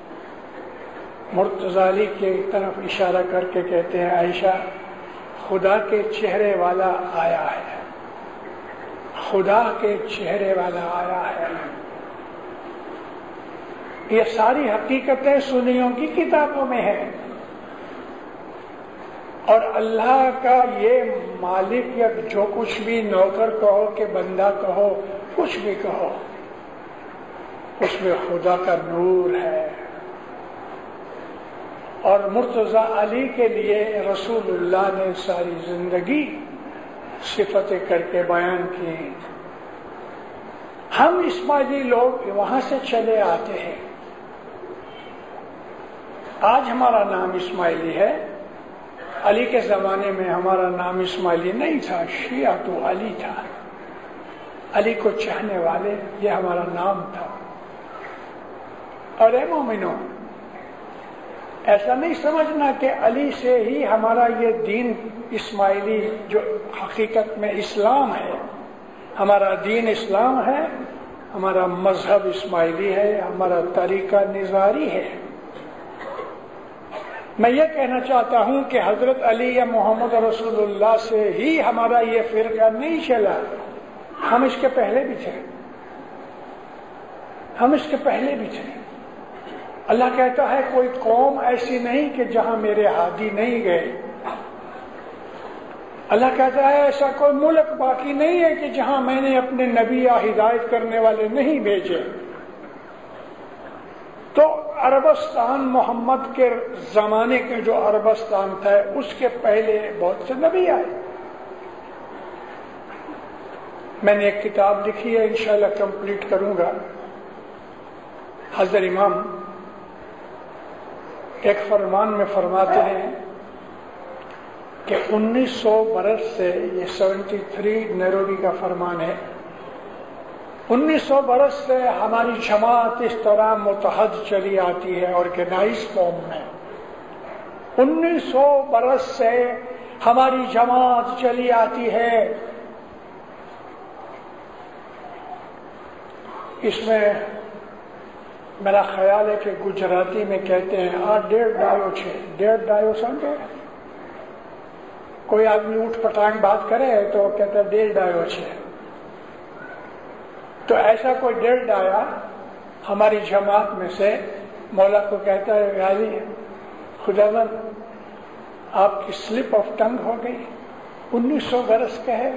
مرتضی علی کی طرف اشارہ کر کے کہتے ہیں عائشہ خدا کے چہرے والا آیا ہے، خدا کے چہرے والا آیا ہے. یہ ساری حقیقتیں سنیوں کی کتابوں میں ہیں. اور اللہ کا یہ مالک یا جو کچھ بھی نوکر کہو کہ بندہ کہو، کچھ بھی کہو، اس میں خدا کا نور ہے. اور مرتضی علی کے لیے رسول اللہ نے ساری زندگی صفتیں کر کے بیان کی. ہم اسماعیلی لوگ وہاں سے چلے آتے ہیں. آج ہمارا نام اسماعیلی ہے، علی کے زمانے میں ہمارا نام اسماعیلی نہیں تھا، شیعہ تو علی تھا. علی کو چاہنے والے یہ ہمارا نام تھا. اور اے مومنوں، ایسا نہیں سمجھنا کہ علی سے ہی ہمارا یہ دین اسماعیلی جو حقیقت میں اسلام ہے، ہمارا دین اسلام ہے، ہمارا مذہب اسماعیلی ہے، ہمارا طریقہ نظاری ہے. میں یہ کہنا چاہتا ہوں کہ حضرت علی یا محمد رسول اللہ سے ہی ہمارا یہ فرقہ نہیں چلا. ہم اس کے پہلے بھی تھے، ہم اس کے پہلے بھی تھے. اللہ کہتا ہے کوئی قوم ایسی نہیں کہ جہاں میرے ہادی نہیں گئے. اللہ کہتا ہے ایسا کوئی ملک باقی نہیں ہے کہ جہاں میں نے اپنے نبی یا ہدایت کرنے والے نہیں بھیجے. تو عربستان محمد کے زمانے کے جو عربستان تھا اس کے پہلے بہت سے نبی آئے. میں نے ایک کتاب لکھی ہے، انشاءاللہ کمپلیٹ کروں گا. حضرت امام ایک فرمان میں فرماتے ہیں کہ 1900 برس سے، یہ 73 نیروبی کا فرمان ہے، 1900 برس سے ہماری جماعت اس طرح متحد چلی آتی ہے آرگنائز فارم میں. 1900 برس سے ہماری جماعت چلی آتی ہے. اس میں میرا خیال ہے کہ گجراتی میں کہتے ہیں 1.5 ڈایو 6، 1.5 ڈایو سمجھے. کوئی آدمی اٹھ پٹانگ بات کرے تو کہتا ہے 1.5 ڈایو 6. تو ایسا کوئی 1.5 ڈایا ہماری جماعت میں سے مولا کو کہتا ہے غازی خداوند آپ کی سلپ آف ٹنگ ہو گئی، 1900 برس کا ہے.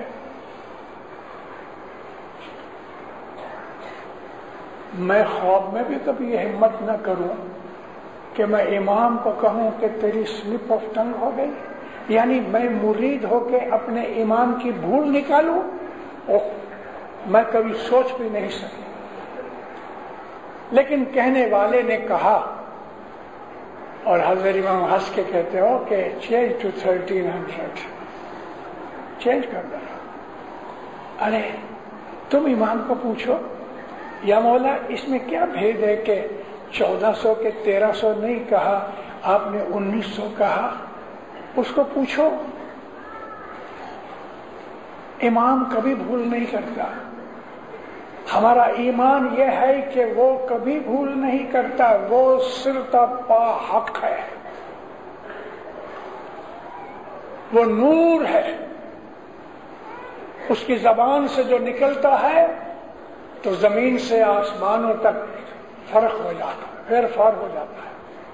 میں خواب میں بھی کبھی یہ ہمت نہ کروں کہ میں امام کو کہوں کہ تیری سلپ آف ٹنگ ہو گئی، یعنی میں مرید ہو کے اپنے امام کی بھول نکالوں. میں کبھی سوچ بھی نہیں سکی. لیکن کہنے والے نے کہا، اور حضرت امام ہنس کے کہتے ہو کہ چینج ٹو 1300، چینج کر دو. ارے تم امام کو پوچھو یا مولا اس میں کیا بھید ہے کہ 1400 کے 1300 نہیں کہا، آپ نے 1900 کہا. اس کو پوچھو. امام کبھی بھول نہیں کرتا. ہمارا ایمان یہ ہے کہ وہ کبھی بھول نہیں کرتا، وہ صرتا پا حق ہے، وہ نور ہے. اس کی زبان سے جو نکلتا ہے تو زمین سے آسمانوں تک فرق ہو جاتا ہے، پھر فار ہو جاتا ہے۔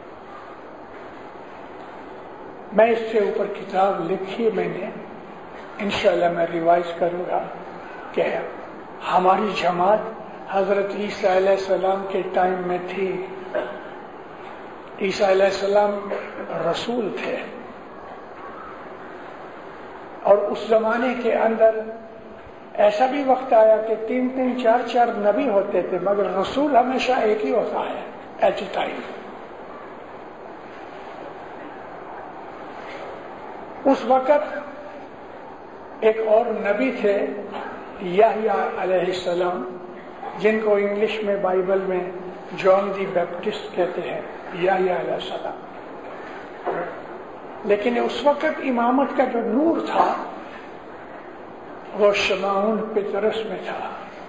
میں اس سے اوپر کتاب لکھی میں نے، انشاءاللہ میں ریوائز کروں گا کہ ہماری جماعت حضرت عیسیٰ علیہ السلام کے ٹائم میں تھی۔ عیسیٰ علیہ السلام رسول تھے، اور اس زمانے کے اندر ایسا بھی وقت آیا کہ 3 4 نبی ہوتے تھے، مگر رسول ہمیشہ ایک ہی ہوتا ہے ایٹ اے ٹائم۔ اس وقت ایک اور نبی تھے یحییٰ علیہ السلام، جن کو انگلش میں بائبل میں جان دی بیپٹسٹ کہتے ہیں، یحییٰ علیہ السلام۔ لیکن اس وقت امامت کا جو نور تھا وہ شمعون پطرس میں تھا۔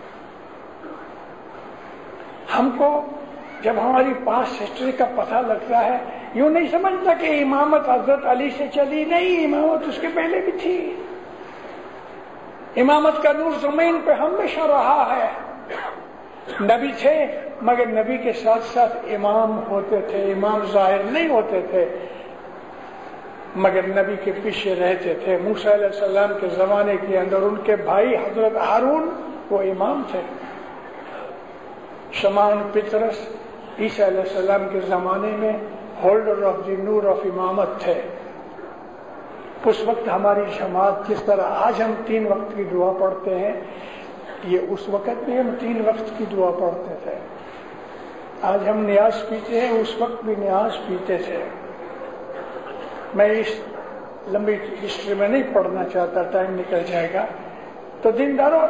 ہم کو جب ہماری پاس ہسٹری کا پتہ لگتا ہے، یوں نہیں سمجھتا کہ امامت حضرت علی سے چلی، نہیں، امامت اس کے پہلے بھی تھی۔ امامت کا نور زمین پہ ہمیشہ رہا ہے۔ نبی تھے، مگر نبی کے ساتھ ساتھ امام ہوتے تھے، امام ظاہر نہیں ہوتے تھے، مگر نبی کے پیچھے رہتے تھے۔ موسیٰ علیہ السلام کے زمانے کے اندر ان کے بھائی حضرت ہارون وہ امام تھے۔ شمعون پطرس عیسیٰ علیہ السلام کے زمانے میں ہولڈر آف دی نور آف امامت تھے۔ اس وقت ہماری جماعت جس طرح آج ہم 3 وقت کی دعا پڑھتے ہیں، یہ اس وقت بھی ہم 3 وقت کی دعا پڑھتے تھے۔ آج ہم نیاز پیتے ہیں، اس وقت بھی نیاز پیتے تھے۔ میں اس لمبی ہسٹری میں نہیں پڑھنا چاہتا، ٹائم نکل جائے گا۔ تو دینداروں،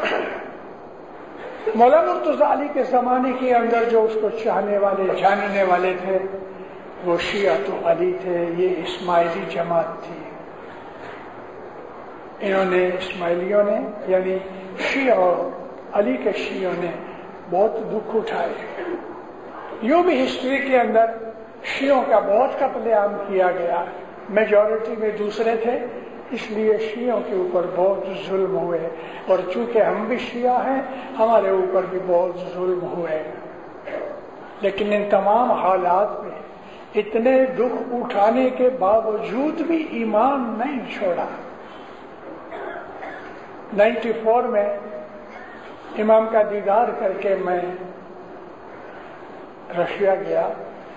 مولانا مرتضیٰ علی کے زمانے کے اندر جو اس کو چاہنے والے جاننے والے تھے وہ شیعۃ علی تھے، یہ اسماعیلی جماعت تھی۔ انہوں نے اسماعیلیوں نے یعنی شیعہ اور علی کے شیعوں نے بہت دکھ اٹھائے۔ یوں بھی ہسٹری کے اندر شیعوں کا بہت قتل عام کیا گیا، میجورٹی میں دوسرے تھے، اس لیے شیعوں کے اوپر بہت ظلم ہوئے، اور چونکہ ہم بھی شیعہ ہیں ہمارے اوپر بھی بہت ظلم ہوئے۔ لیکن ان تمام حالات میں اتنے دکھ اٹھانے کے باوجود بھی ایمان نہیں چھوڑا۔ 94 میں امام کا دیدار کر کے میں رشیا گیا،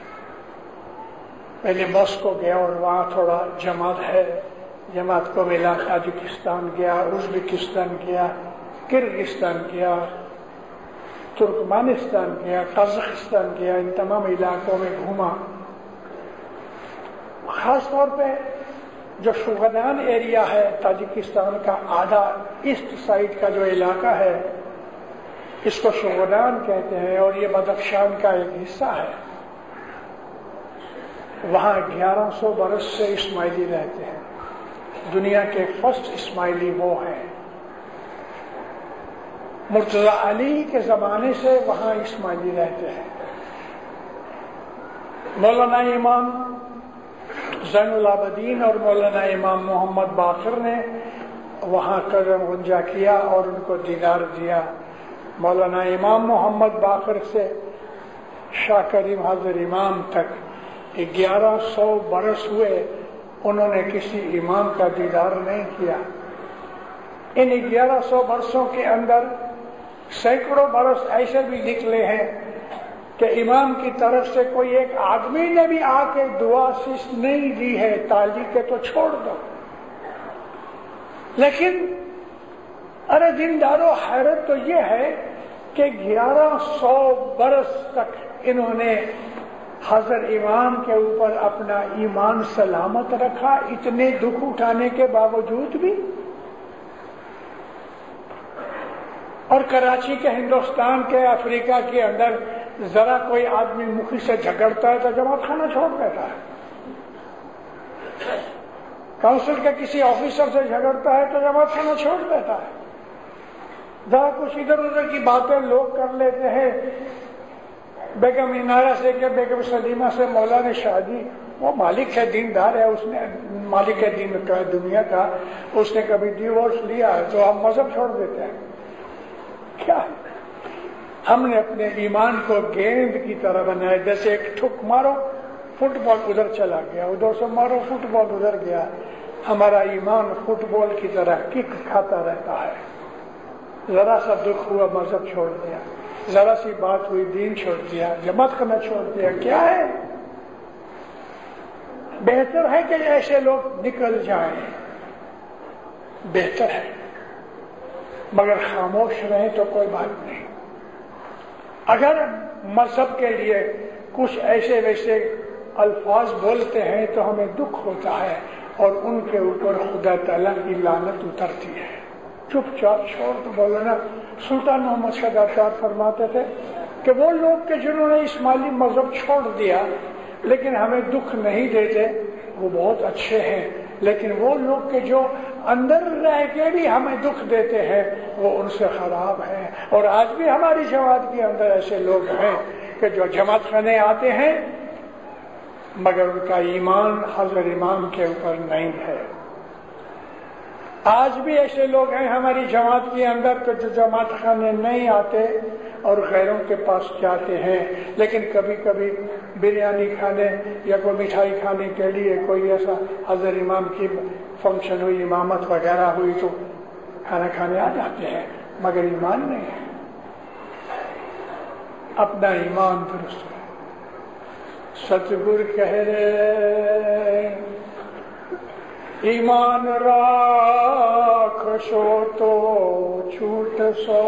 پہلے ماسکو گیا اور وہاں تھوڑا جماعت ہے، جماعت کو ملا، تاجکستان گیا، ازبکستان گیا، کرغزستان گیا، ترکمانستان گیا، قازقستان گیا، ان تمام علاقوں میں گھوما۔ خاص طور پہ جو شوغدان ایریا ہے تاجکستان کا آدھا ایسٹ سائڈ کا جو علاقہ ہے، اس کو شوغدان کہتے ہیں، اور یہ بدخشان کا ایک حصہ ہے۔ وہاں 1100 برس سے اسماعیلی رہتے ہیں، دنیا کے فرسٹ اسماعیلی وہ ہیں۔ مرتضیٰ علی کے زمانے سے وہاں اسماعیلی رہتے ہیں۔ مولانا امام زین العابدین اور مولانا امام محمد باقر نے وہاں قدم گنجا کیا اور ان کو دیدار دیا۔ مولانا امام محمد باقر سے شاہ کریم حاضر امام تک 1100 برس ہوئے، انہوں نے کسی امام کا دیدار نہیں کیا۔ ان 1100 برسوں کے اندر سینکڑوں برس ایسے بھی نکلے ہیں کہ امام کی طرف سے کوئی ایک آدمی نے بھی آ کے دعا سیس نہیں دی ہے، تالی کے تو چھوڑ دو۔ لیکن ارے دیندارو، حیرت تو یہ ہے کہ 1100 برس تک انہوں نے حضرت امام کے اوپر اپنا ایمان سلامت رکھا، اتنے دکھ اٹھانے کے باوجود بھی۔ اور کراچی کے، ہندوستان کے، افریقہ کے اندر ذرا کوئی آدمی مکھی سے جھگڑتا ہے تو جماعت خانہ چھوڑ دیتا ہے، کونسل کے کسی آفیسر سے جھگڑتا ہے تو جماعت خانہ چھوڑ دیتا ہے، ذرا کچھ ادھر ادھر کی باتیں لوگ کر لیتے ہیں۔ بیگم انارہ سے کہ بیگم سلیمہ سے مولا نے شادی، وہ مالک ہے، دیندار ہے، اس نے مالک ہے دین کا، دنیا کا، اس نے کبھی ڈیورس لیا ہے تو ہم مذہب چھوڑ دیتے ہیں؟ کیا ہم نے اپنے ایمان کو گیند کی طرح بنایا، جیسے ایک ٹھک مارو فٹ بال ادھر چلا گیا، ادھر سے مارو فٹ بال ادھر گیا۔ ہمارا ایمان فٹ بال کی طرح کک کھاتا رہتا ہے۔ ذرا سا دکھ ہوا مذہب چھوڑ دیا، ذرا سی بات ہوئی دین چھوڑ دیا، جماعت کرنا چھوڑ دیا۔ کیا ہے؟ بہتر ہے کہ ایسے لوگ نکل جائیں، بہتر ہے، مگر خاموش رہیں تو کوئی بات نہیں۔ اگر مذہب کے لیے کچھ ایسے ویسے الفاظ بولتے ہیں تو ہمیں دکھ ہوتا ہے اور ان کے اوپر خدا تعالیٰ کی لعنت اترتی ہے۔ چپ چاپ چھوڑ تو بولنا۔ سلطان محمد شاہ عطار فرماتے تھے کہ وہ لوگ کہ جنہوں نے اسماعیلی مذہب چھوڑ دیا لیکن ہمیں دکھ نہیں دیتے وہ بہت اچھے ہیں، لیکن وہ لوگ کہ جو اندر رہ کے بھی ہمیں دکھ دیتے ہیں وہ ان سے خراب ہیں۔ اور آج بھی ہماری جماعت کے اندر ایسے لوگ ہیں کہ جو جماعت کرنے آتے ہیں مگر ان کا ایمان حضرت امام کے اوپر نہیں ہے۔ آج بھی ایسے لوگ ہیں ہماری جماعت کے اندر کہ جو جماعت خانے نہیں آتے اور غیروں کے پاس جاتے ہیں، لیکن کبھی کبھی بریانی کھانے یا کوئی مٹھائی کھانے کے لیے کوئی ایسا حضرت امام کی فنکشن ہوئی، امامت وغیرہ ہوئی تو کھانا کھانے آ جاتے ہیں، مگر ایمان نہیں ہے۔ اپنا ایمان درست ہے۔ ستگور کہہ رہے ایمان راکھ شو تو چھوٹ سو،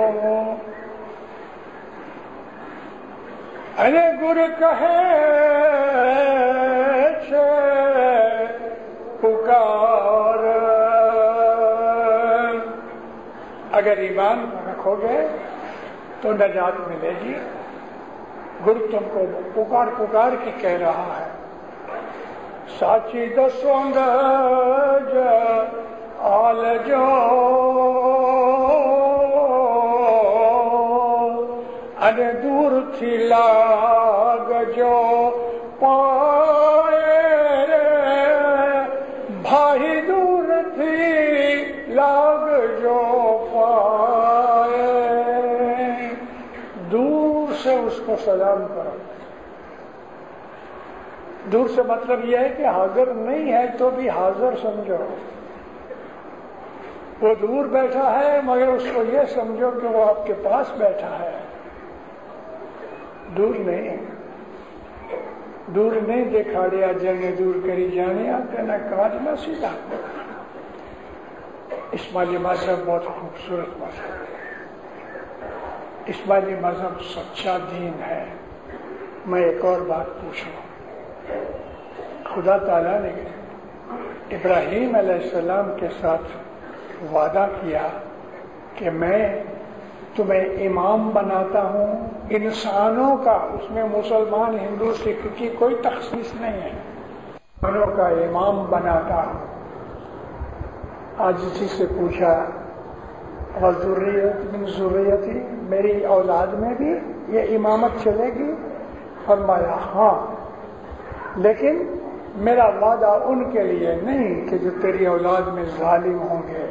ارے گر کہے چھے پکار۔ اگر ایمان رکھو گے تو نجات ملے گی۔ گر تم کو پکار پکار کے کہہ رہا ہے۔ ساچی دسونگ آل جو ان دور تھی لاگ جو پائے، بھائی دور تھی لاگ جو پائے۔ دور سے اس کو سلام کرو۔ دور سے مطلب یہ ہے کہ حاضر نہیں ہے تو بھی حاضر سمجھو۔ وہ دور بیٹھا ہے مگر اس کو یہ سمجھو کہ وہ آپ کے پاس بیٹھا ہے، دور نہیں۔ دور نہیں دکھاڑیا جنگ دور کری جانے آتے نہ کاج نہ سیدھا۔ اسماعیلی مذہب بہت خوبصورت مذہب ہے۔ اسماعیلی مذہب سچا دین ہے۔ میں ایک اور بات پوچھوں، خدا تعالیٰ نے ابراہیم علیہ السلام کے ساتھ وعدہ کیا کہ میں تمہیں امام بناتا ہوں انسانوں کا، اس میں مسلمان ہندو سکھ کی کوئی تخصیص نہیں ہے، انسانوں کا امام بناتا ہوں۔ آج اسی سے پوچھا وذریت من ذریتی، میری اولاد میں بھی یہ امامت چلے گی؟ فرمایا ہاں، لیکن میرا وعدہ ان کے لیے نہیں کہ جو تیری اولاد میں ظالم ہوں گے۔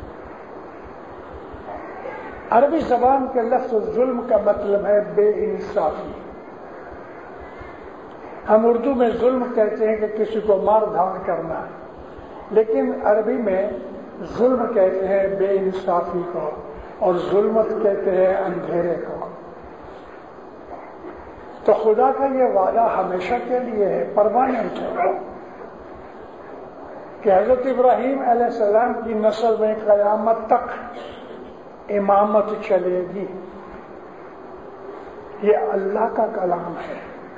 عربی زبان کے لفظ ظلم کا مطلب ہے بے انصافی۔ ہم اردو میں ظلم کہتے ہیں کہ کسی کو مار دھاڑ کرنا، لیکن عربی میں ظلم کہتے ہیں بے انصافی کو، اور ظلمت کہتے ہیں اندھیرے کو۔ تو خدا کا یہ وعدہ ہمیشہ کے لیے ہے، پرماننٹ ہے، کہ حضرت ابراہیم علیہ السلام کی نسل میں قیامت تک امامت چلے گی۔ یہ اللہ کا کلام ہے۔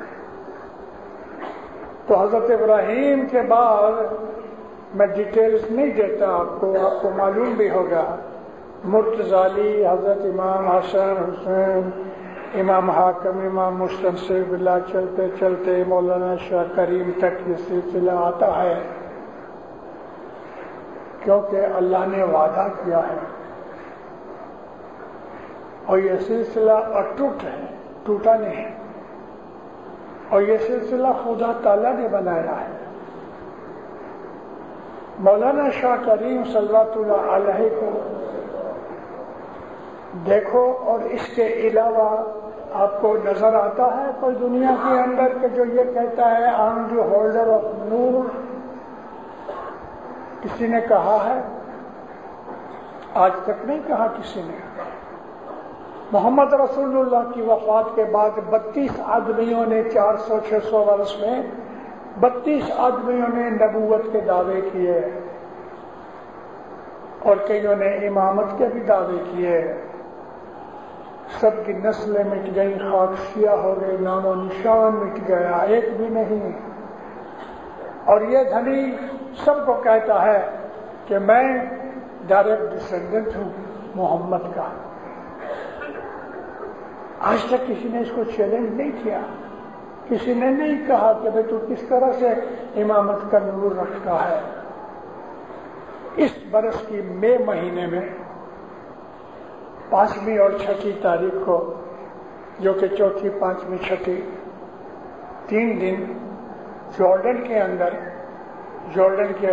تو حضرت ابراہیم کے بعد میں ڈیٹیلز نہیں دیتا آپ کو معلوم بھی ہوگا، مرتضی، حضرت امام حسن حسین، امام حاکم، امام مستنصر باللہ، چلتے چلتے مولانا شاہ کریم تک یہ سلسلہ آتا ہے، کیونکہ اللہ نے وعدہ کیا ہے اور یہ سلسلہ اٹوٹ ہے، ٹوٹا نہیں، اور یہ سلسلہ خدا تعالیٰ نے بنایا ہے۔ مولانا شاہ کریم صلی اللہ علیہ کو دیکھو اور اس کے علاوہ آپ کو نظر آتا ہے کوئی دنیا کے اندر کہ جو یہ کہتا ہے I am the holder of نور؟ کسی نے کہا ہے؟ آج تک نہیں کہا کسی نے. محمد رسول اللہ کی وفات کے بعد 32 آدمیوں نے 400-600 برس میں 32 آدمیوں نے نبوت کے دعوے کیے اور کئیوں نے امامت کے بھی دعوے کیے. سب کی نسلیں مٹ گئی، خاک سیاہ ہو گئی، نام و نشان مٹ گیا، ایک بھی نہیں. اور یہ دھنی سب کو کہتا ہے کہ میں ڈائریکٹ ڈسینڈنٹ ہوں محمد کا. آج تک کسی نے اس کو چیلنج نہیں کیا، کسی نے نہیں کہا کہ بھئی تو کس طرح سے امامت کا نور رکھتا ہے. اس برس کی مئی مہینے میں 5ویں اور 6 تاریخ کو، جو کہ 4، 5، 6 3 دن جارڈن کے اندر، جارڈن کے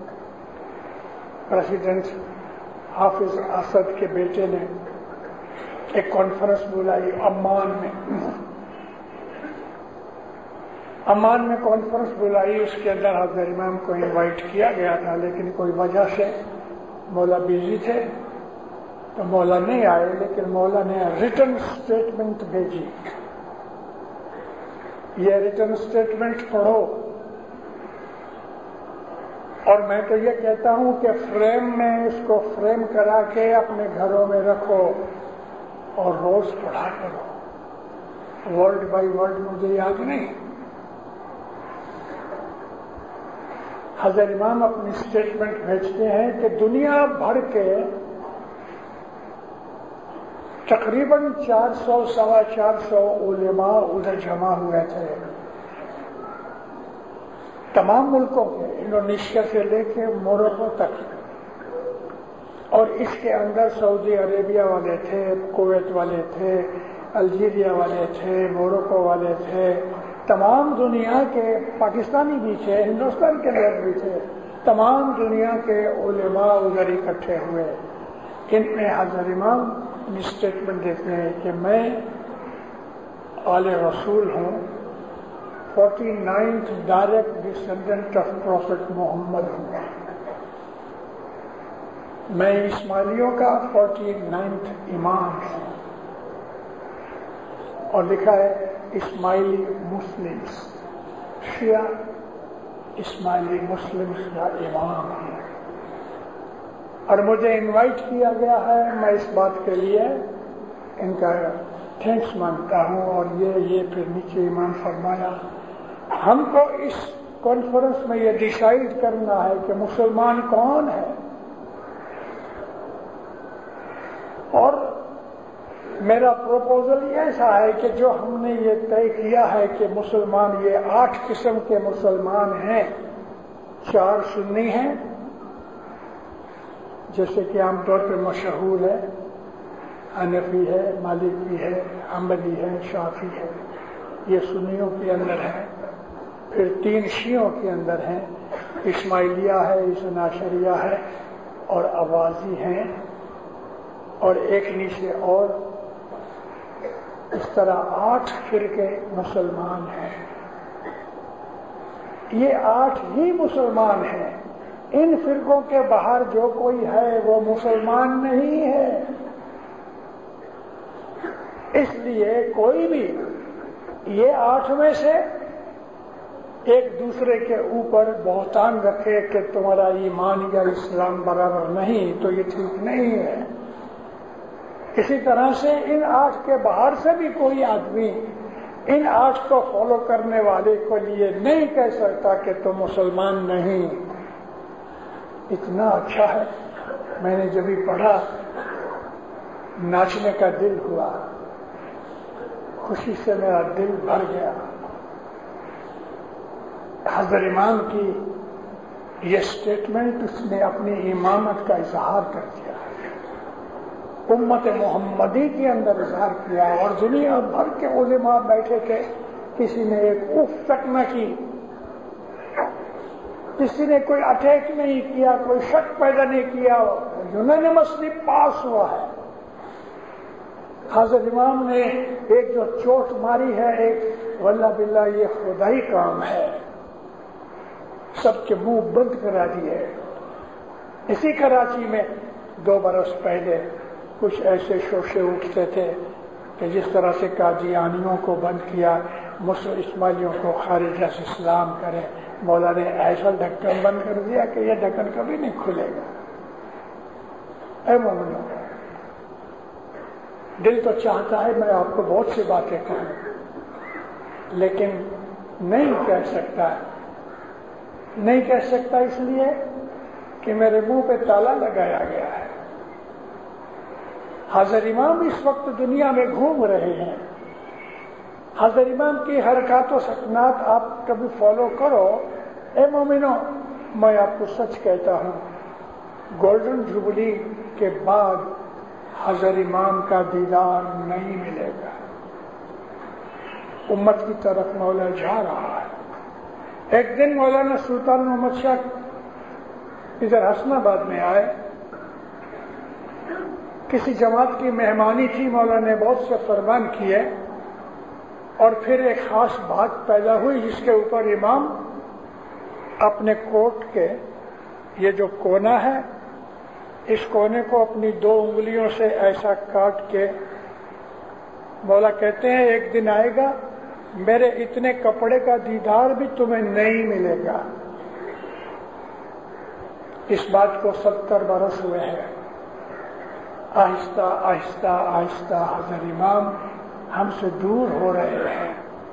پریزیڈنٹ حافظ اسد کے بیٹے نے ایک کانفرنس بلائی عمان میں کانفرنس بلائی. اس کے اندر حضرت امام کو انوائٹ کیا گیا تھا، لیکن کوئی وجہ سے مولا بزی تھے تو مولا نہیں آئے. لیکن مولا نے ریٹن اسٹیٹمنٹ بھیجی. یہ ریٹن اسٹیٹمنٹ پڑھو، اور میں تو یہ کہتا ہوں کہ فریم میں اس کو فریم کرا کے اپنے گھروں میں رکھو اور روز پڑھا کرو. ورڈ بائی ورڈ مجھے یاد نہیں. حضرت امام اپنی اسٹیٹمنٹ بھیجتے ہیں کہ دنیا بھر کے تقریباً 400-450 علماء ادھر جمع ہوئے تھے، تمام ملکوں کے، انڈونیشیا سے لے کے موروکو تک. اور اس کے اندر سعودی عربیہ والے تھے، کویت والے تھے، الجیریا والے تھے، موروکو والے تھے، تمام دنیا کے، پاکستانی بھی تھے، ہندوستان کے لوگ بھی تھے، تمام دنیا کے علماء ادھر اکٹھے ہوئے. ان میں حضرت امام اسٹیٹمنٹ دیتے ہیں کہ میں آل رسول ہوں، 49th direct descendant of prophet Muhammad ہوں. میں اسماعیلیوں کا 49th امام ہوں. اور لکھا ہے اسماعیلی مسلمز، شیعہ اسماعیلی مسلمز کا امام ہے. اور مجھے انوائٹ کیا گیا ہے، میں اس بات کے لیے ان کا تھینکس مانتا ہوں. اور یہ پھر نیچے امام فرمایا ہم کو اس کانفرنس میں یہ ڈیسائیڈ کرنا ہے کہ مسلمان کون ہے. اور میرا پروپوزل ایسا ہے کہ جو ہم نے یہ طے کیا ہے کہ مسلمان یہ 8 قسم کے مسلمان ہیں. 4 سنی ہیں جیسے کہ عام طور پہ مشہور ہے، حنفی ہے، مالکی ہے، حنبلی ہے، شافعی ہے، یہ سنیوں کے اندر ہے. پھر 3 شیعوں کے اندر ہیں، اسماعیلیہ ہے، اثنا عشریہ ہے اور اوازی ہیں، اور ایک نیچے اور. اس طرح 8 فرقے مسلمان ہیں. یہ 8 ہی مسلمان ہیں. ان فرقوں کے باہر جو کوئی ہے وہ مسلمان نہیں ہے. اس لیے کوئی بھی یہ 8 میں سے ایک دوسرے کے اوپر بہتان رکھے کہ تمہارا ایمان یا اسلام برابر نہیں، تو یہ ٹھیک نہیں ہے. اسی طرح سے ان 8 کے باہر سے بھی کوئی آدمی ان 8 کو فالو کرنے والے کو لیے نہیں کہہ سکتا کہ تم مسلمان نہیں. اتنا اچھا ہے. میں نے جب بھی پڑھا ناچنے کا دل ہوا، خوشی سے میرا دل بھر گیا. حضرت امام کی یہ سٹیٹمنٹ اس نے اپنی امامت کا اظہار کر دیا، امت محمدی کے اندر اظہار کیا. اور دنیا بھر کے علماء بیٹھے تھے، کسی نے ایک اف تک نہ کی، کسی نے کوئی اٹیک نہیں کیا، کوئی شک پیدا نہیں کیا. یونانیمسلی پاس ہوا ہے. حضرت امام نے ایک جو چوٹ ماری ہے، ایک واللہ باللہ یہ خدائی کام ہے، سب کے منہ بند کرا دیے۔ اسی کراچی میں 2 برس پہلے کچھ ایسے شوشے اٹھتے تھے کہ جس طرح سے قادیانیوں کو بند کیا، مسلم اسماعیلیوں کو خارج از اسلام کرے، مولا نے ایسا ڈھکن بند کر دیا کہ یہ ڈھکن کبھی نہیں کھلے گا۔ اے مومنوں، دل تو چاہتا ہے میں آپ کو بہت سی باتیں کہوں، لیکن نہیں کہہ سکتا اس لیے کہ میرے منہ پہ تالا لگایا گیا ہے۔ حضرت امام اس وقت دنیا میں گھوم رہے ہیں۔ حضرت امام کی حرکات و سکنات آپ کبھی فالو کرو۔ اے مومنوں، میں آپ کو سچ کہتا ہوں، گولڈن جوبلی کے بعد حضرت امام کا دیدار نہیں ملے گا۔ امت کی طرف مولا جا رہا ہے۔ ایک دن مولانا سلطان محمد شاہ ادھر حسن آباد میں آئے، کسی جماعت کی مہمانی تھی، مولانا نے بہت سے فرمان کیے، اور پھر ایک خاص بات پیدا ہوئی جس کے اوپر امام اپنے کوٹ کے یہ جو کونا ہے، اس کونے کو اپنی 2 انگلیوں سے ایسا کاٹ کے مولا کہتے ہیں ایک دن آئے گا میرے اتنے کپڑے کا دیدار بھی تمہیں نہیں ملے گا۔ اس بات کو 70 برس ہوئے ہیں۔ آہستہ آہستہ آہستہ حضرت امام ہم سے دور ہو رہے ہیں۔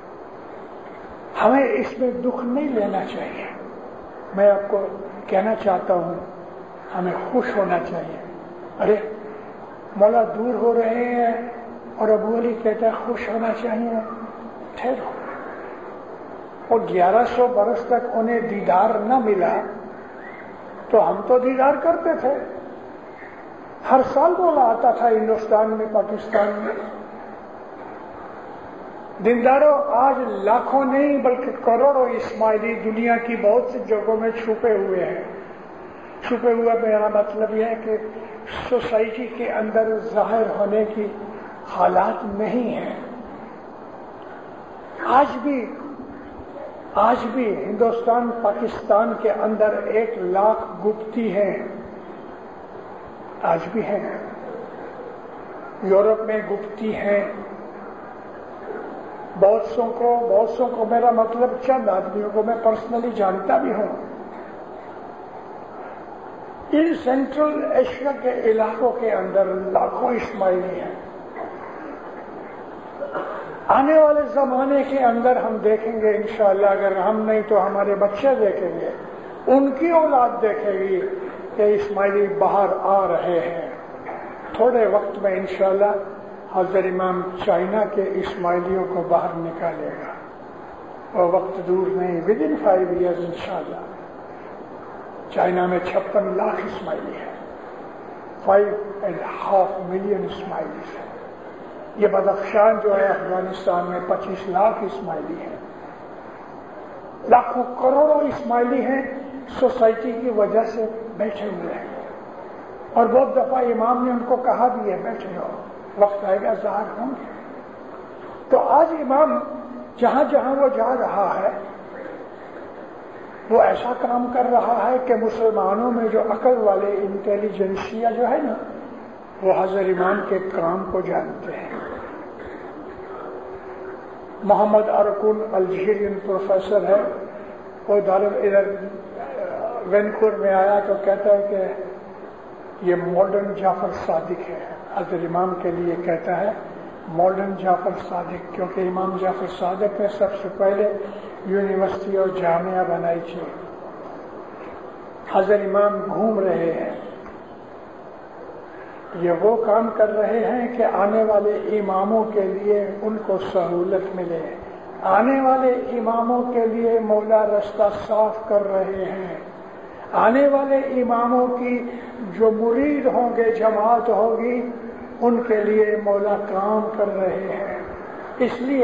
ہمیں اس میں دکھ نہیں لینا چاہیے۔ میں آپ کو کہنا چاہتا ہوں، ہمیں خوش ہونا چاہیے۔ ارے مولا دور ہو رہے ہیں اور ابو علی کہتا ہے خوش ہونا چاہیے۔ ٹھہرو، اور 1100 برس تک انہیں دیدار نہ ملا تو ہم تو دیدار کرتے تھے۔ ہر سال مولا آتا تھا ہندوستان میں، پاکستان میں۔ دینداروں، آج لاکھوں نہیں بلکہ کروڑوں اسماعیلی دنیا کی بہت سی جگہوں میں چھپے ہوئے ہیں۔ چھپے ہوئے میرا مطلب یہ ہے کہ سوسائٹی کے اندر ظاہر ہونے کی حالات نہیں ہیں۔ آج بھی ہندوستان پاکستان کے اندر 1 لاکھ گپتی ہیں، آج بھی ہیں۔ یورپ میں گپتی ہیں، بہت سو کو میرا مطلب چند آدمیوں کو میں پرسنلی جانتا بھی ہوں۔ ان سینٹرل ایشیا کے علاقوں کے اندر لاکھوں اسماعیلی ہیں۔ آنے والے زمانے کے اندر ہم دیکھیں گے انشاءاللہ، اگر ہم نہیں تو ہمارے بچے دیکھیں گے، ان کی اولاد دیکھے گی کہ اسماعیلی باہر آ رہے ہیں۔ تھوڑے وقت میں انشاءاللہ حضرت امام چائنا کے اسماعیلیوں کو باہر نکالے گا، اور وقت دور نہیں، ودن 5 ایئرز انشاءاللہ چائنا میں 56 لاکھ اسماعیلی ہیں، 5.5 ملین اسماعیلی ہیں۔ یہ بدخشان جو ہے افغانستان میں 25 لاکھ اسماعیلی ہیں۔ لاکھوں کروڑوں اسماعیلی ہیں، سوسائٹی کی وجہ سے بیٹھے ہوئے ہیں، اور بہت دفعہ امام نے ان کو کہا بھی ہے بیٹھے ہو، وقت آئے گا ظاہر ہوں گے۔ تو آج امام جہاں جہاں وہ جا رہا ہے وہ ایسا کام کر رہا ہے کہ مسلمانوں میں جو عقل والے انٹیلیجنسیا جو ہے نا، وہ حضرت امام کے کام کو جانتے ہیں۔ محمد ارکن الجیرین پروفیسر ہے، وہ ادھر وینکور میں آیا تو کہتا ہے کہ یہ ماڈرن جعفر صادق ہے۔ حضرت امام کے لیے کہتا ہے ماڈرن جعفر صادق، کیونکہ امام جعفر صادق نے سب سے پہلے یونیورسٹی اور جامعہ بنائی تھی۔ حضرت امام گھوم رہے ہیں، یہ وہ کام کر رہے ہیں کہ آنے والے اماموں کے لیے ان کو سہولت ملے۔ آنے والے اماموں کے لیے مولا رستہ صاف کر رہے ہیں۔ آنے والے اماموں کی جو مرید ہوں گے، جماعت ہوگی، ان کے لیے مولا کام کر رہے ہیں۔ اس لیے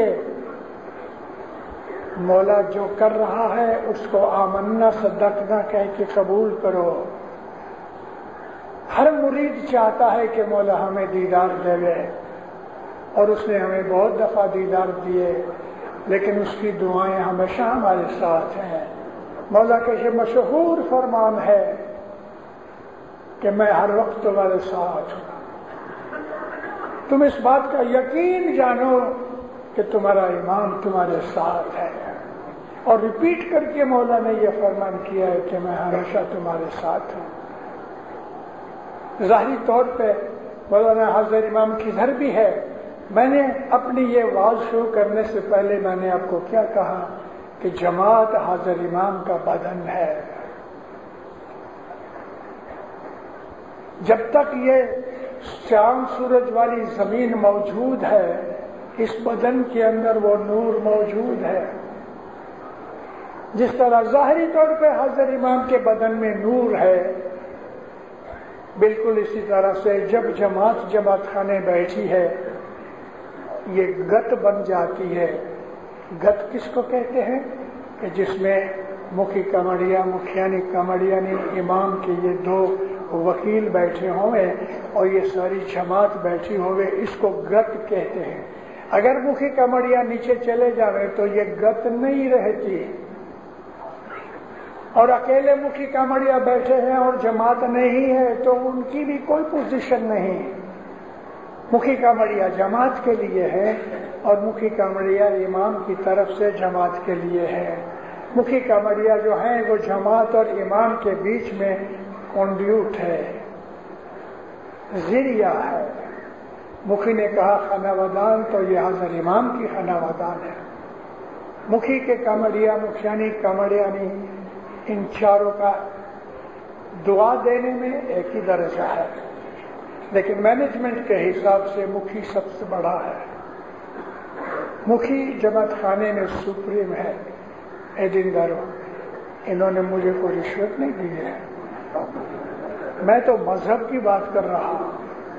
مولا جو کر رہا ہے اس کو آمنا صدقنا کہہ کے قبول کرو۔ ہر مرید چاہتا ہے کہ مولا ہمیں دیدار دے لے، اور اس نے ہمیں بہت دفعہ دیدار دیے، لیکن اس کی دعائیں ہمیشہ ہمارے ساتھ ہیں۔ مولا کا یہ مشہور فرمان ہے کہ میں ہر وقت تمہارے ساتھ ہوں۔ تم اس بات کا یقین جانو کہ تمہارا امام تمہارے ساتھ ہے، اور ریپیٹ کر کے مولا نے یہ فرمان کیا ہے کہ میں ہمیشہ تمہارے ساتھ ہوں۔ ظاہری طور پہ مولانا حاضر امام کی گھر بھی ہے۔ میں نے اپنی یہ واز شروع کرنے سے پہلے میں نے آپ کو کیا کہا کہ جماعت حاضر امام کا بدن ہے۔ جب تک یہ چاند سورج والی زمین موجود ہے، اس بدن کے اندر وہ نور موجود ہے۔ جس طرح ظاہری طور پہ حاضر امام کے بدن میں نور ہے، بالکل اسی طرح سے جب جماعت خانے بیٹھی ہے، یہ گت بن جاتی ہے۔ گت کس کو کہتے ہیں؟ کہ جس میں مکھی کمڑیا مکھیانی کمڑیانی امام کے یہ دو وکیل بیٹھے ہوئے اور یہ ساری جماعت بیٹھی ہوئے، اس کو گت کہتے ہیں۔ اگر مکھی کمڑیا نیچے چلے جاوے تو یہ گت نہیں رہتی، اور اکیلے مکھی کمڑیا بیٹھے ہیں اور جماعت نہیں ہے تو ان کی بھی کوئی پوزیشن نہیں۔ مکھی کمڑیا جماعت کے لیے ہے اور مکھی کمڑیا امام کی طرف سے جماعت کے لیے ہے۔ مکھی کمڑیا جو ہیں وہ جماعت اور امام کے بیچ میں کنڈیوٹ ہے، ذریعہ ہے۔ مکھی نے کہا خانہ تو یہ حاضر امام کی خانہ ہے۔ مکھی کے کمڑیا مکھیانی کمڑیانی ان چاروں کا دعا دینے میں ایک ہی درجہ ہے، لیکن مینجمنٹ کے حساب سے مکھی سب سے بڑا ہے۔ مکھی جماعت خانے میں سپریم ہے۔ اے دیندارو، انہوں نے مجھے کوئی رشوت نہیں دی ہے، میں تو مذہب کی بات کر رہا ہوں۔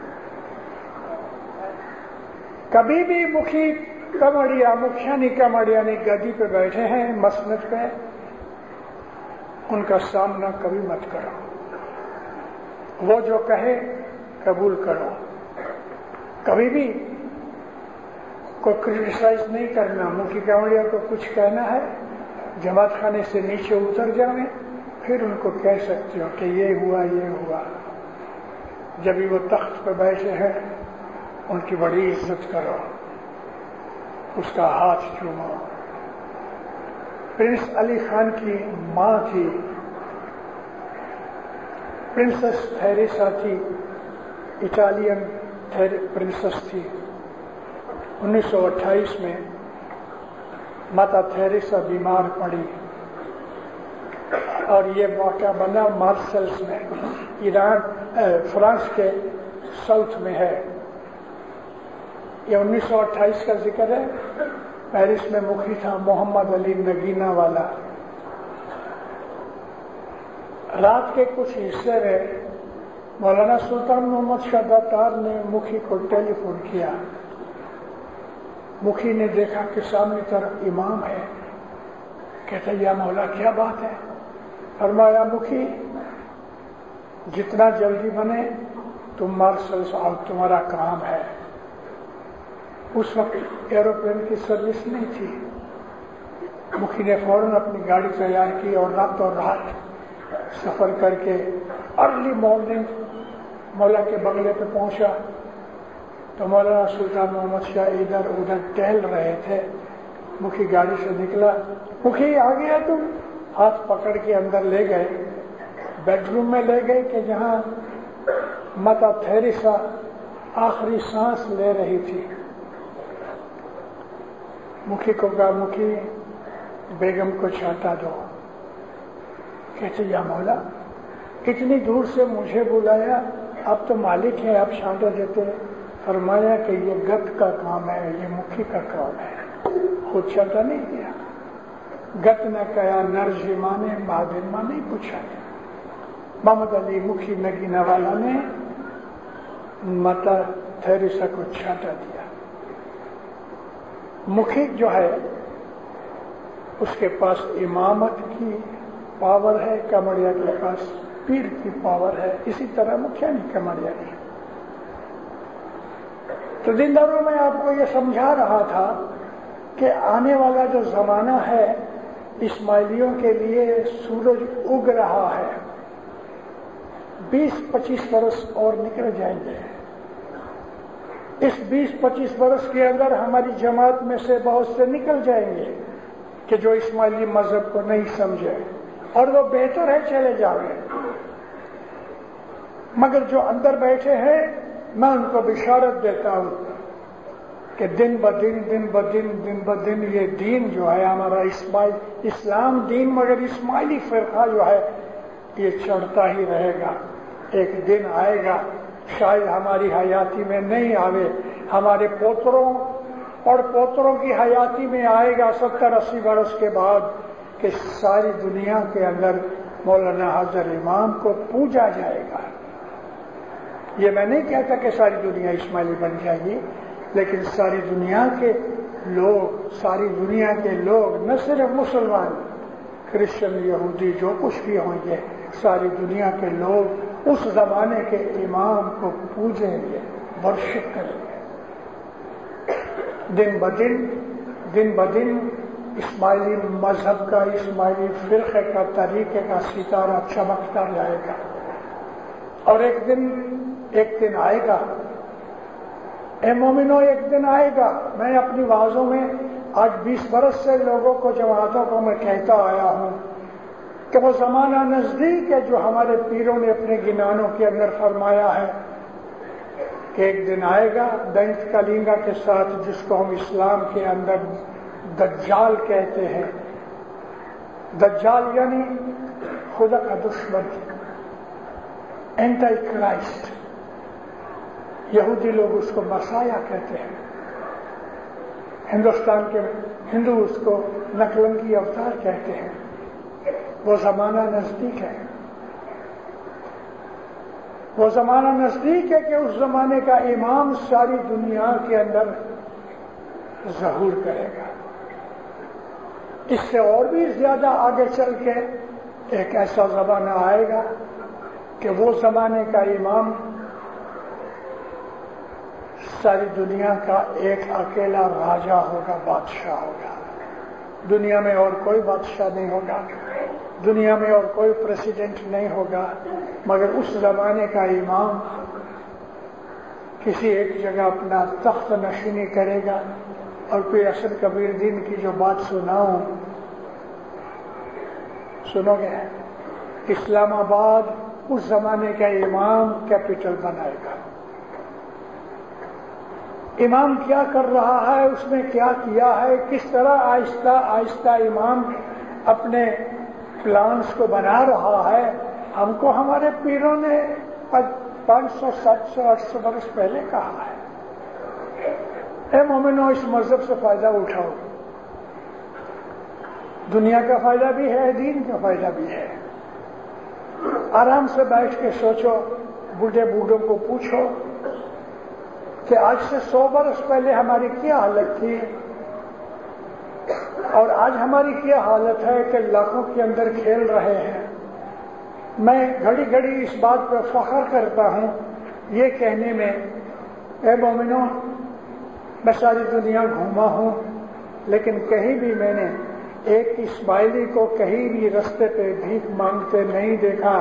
کبھی بھی مکھی کمڑیا مکھیانی کمڑیانی گدی پہ بیٹھے ہیں، مسند پہ، ان کا سامنا کبھی مت کرو۔ وہ جو کہے قبول کرو، کبھی بھی کوئی کرٹیسائز نہیں کرنا۔ مکھی کمڑیا کو کچھ کہنا ہے، جماعت خانے سے نیچے اتر جاویں، پھر ان کو کہہ سکتے ہو کہ یہ ہوا یہ ہوا۔ جب بھی وہ تخت پہ بیٹھے ہیں ان کی بڑی عزت کرو، اس کا ہاتھ چومو۔ پرنس علی خان کی ماں تھی، پرنسس تھیریسا تھی، اٹالین پرنسس تھی۔ 1928 میں ماتا تھیریسا بیمار پڑی اور یہ موقع بنا مارسلس میں، فرانس کے ساؤتھ میں ہے۔ یہ 1928 کا ذکر ہے۔ پیرس میں مکھی تھا محمد علی نگینہ والا۔ رات کے کچھ حصے میں مولانا سلطان محمد شاہ داتار نے مکھی کو ٹیلی فون کیا۔ مکھی نے دیکھا کہ سامنے طرف امام ہے، کہتا یا مولا کیا بات ہے؟ فرمایا مکھی جتنا جلدی بنے تم مارسلس آؤ، تمہارا کام ہے۔ اس وقت ایروپلین کی سروس نہیں تھی۔ مکھی نے فوراً اپنی گاڑی تیار کی اور راتوں رات سفر کر کے ارلی مارننگ مولا کے بنگلے پہ پہنچا تو مولانا سلطان محمد شاہ ادھر ادھر ٹہل رہے تھے۔ مکھی گاڑی سے نکلا، مکھی آ گیا، تم ہاتھ پکڑ کے اندر لے گئے، بیڈ روم میں لے گئے کہ جہاں ماتا تھیریسا آخری سانس لے رہی تھی۔ مکھی کو کہا مکھی بیگم کو چھانٹا دو۔ کہتے یا مولا اتنی دور سے مجھے بلایا، آپ تو مالک ہیں، آپ چھانٹا دیتے۔ فرمایا کہ یہ گت کا کام ہے، یہ مکھی کا کام ہے، خود چھانٹا نہیں دیا۔ گت نے کہا نرجی ماں نے بہادر ماں نہیں پوچھا۔ محمد علی مکھی نگینہ والا نے ماتا تھیریسا کو چھانٹا دیا۔ مکھی جو ہے اس کے پاس امامت کی پاور ہے، کمڑیا کے پاس پیر کی پاور ہے، اسی طرح مکھیانی کمڑیا کی۔ تو دنوں میں آپ کو یہ سمجھا رہا تھا کہ آنے والا جو زمانہ ہے اسماعیلیوں کے لیے سورج اگ رہا ہے، 20-25 برس اور نکل جائیں گے۔ اس 20-25 برس کے اندر ہماری جماعت میں سے بہت سے نکل جائیں گے کہ جو اسماعیلی مذہب کو نہیں سمجھے، اور وہ بہتر ہے چلے جائیں۔ مگر جو اندر بیٹھے ہیں میں ان کو بشارت دیتا ہوں کہ دن بدن یہ دین جو ہے ہمارا اسلام دین، مگر اسماعیلی فرقہ جو ہے یہ چڑھتا ہی رہے گا۔ ایک دن آئے گا، شاید ہماری حیاتی میں نہیں آوے، ہمارے پوتروں اور پوتروں کی حیاتی میں آئے گا 70-80 برس کے بعد، کہ ساری دنیا کے اندر مولانا حضرت امام کو پوجا جائے گا۔ یہ میں نہیں کہتا کہ ساری دنیا اسماعیلی بن جائے گی، لیکن ساری دنیا کے لوگ نہ صرف مسلمان، کرسچن، یہودی، جو کچھ بھی ہوں گے، ساری دنیا کے لوگ اس زمانے کے امام کو پوجیں گے، ورشپ کریں گے۔ دن بدن اسماعیلی مذہب کا، اسماعیلی فرقے کا، طریقے کا ستارہ چمکتا جائے گا، اور ایک دن آئے گا، اے مومنو، ایک دن آئے گا۔ میں اپنی وعظوں میں آج 20 برس سے لوگوں کو، جماعتوں کو میں کہتا آیا ہوں کہ وہ زمانہ نزدیک ہے جو ہمارے پیروں نے اپنے گنانوں کے اندر فرمایا ہے کہ ایک دن آئے گا دنت کلنگا کے ساتھ، جس کو ہم اسلام کے اندر دجال کہتے ہیں۔ دجال یعنی خدا کا دشمن، اینٹی کرائسٹ، یہودی لوگ اس کو مسیح کہتے ہیں، ہندوستان کے ہندو اس کو نکلنگی اوتار کہتے ہیں۔ وہ زمانہ نزدیک ہے، وہ زمانہ نزدیک ہے کہ اس زمانے کا امام ساری دنیا کے اندر ظہور کرے گا۔ اس سے اور بھی زیادہ آگے چل کے ایک ایسا زمانہ آئے گا کہ وہ زمانے کا امام ساری دنیا کا ایک اکیلا راجا ہوگا، بادشاہ ہوگا۔ دنیا میں اور کوئی بادشاہ نہیں ہوگا، دنیا میں اور کوئی پریسیڈنٹ نہیں ہوگا، مگر اس زمانے کا امام کسی ایک جگہ اپنا تخت نشینی کرے گا۔ اور پھر اصل کبیر دین کی جو بات سناؤں، سنو گے؟ اسلام آباد اس زمانے کا امام کیپٹل بنائے گا۔ امام کیا کر رہا ہے، اس نے کیا کیا ہے، کس طرح آہستہ آہستہ امام اپنے پلانس کو بنا رہا ہے، ہم کو ہمارے پیروں نے 500 700 800 برس پہلے کہا ہے۔ اے مومنو، اس مذہب سے فائدہ اٹھاؤ، دنیا کا فائدہ بھی ہے، دین کا فائدہ بھی ہے۔ آرام سے بیٹھ کے سوچو، بوڑھوں کو پوچھو کہ آج سے 100 برس پہلے ہماری کیا حالت تھی، اور آج ہماری کیا حالت ہے کہ لاکھوں کے اندر کھیل رہے ہیں۔ میں گھڑی گھڑی اس بات پر فخر کرتا ہوں یہ کہنے میں، اے مومنوں، میں ساری دنیا گھوما ہوں، لیکن کہیں بھی میں نے ایک اسماعیلی کو کہیں بھی رستے پہ بھیک مانگتے نہیں دیکھا۔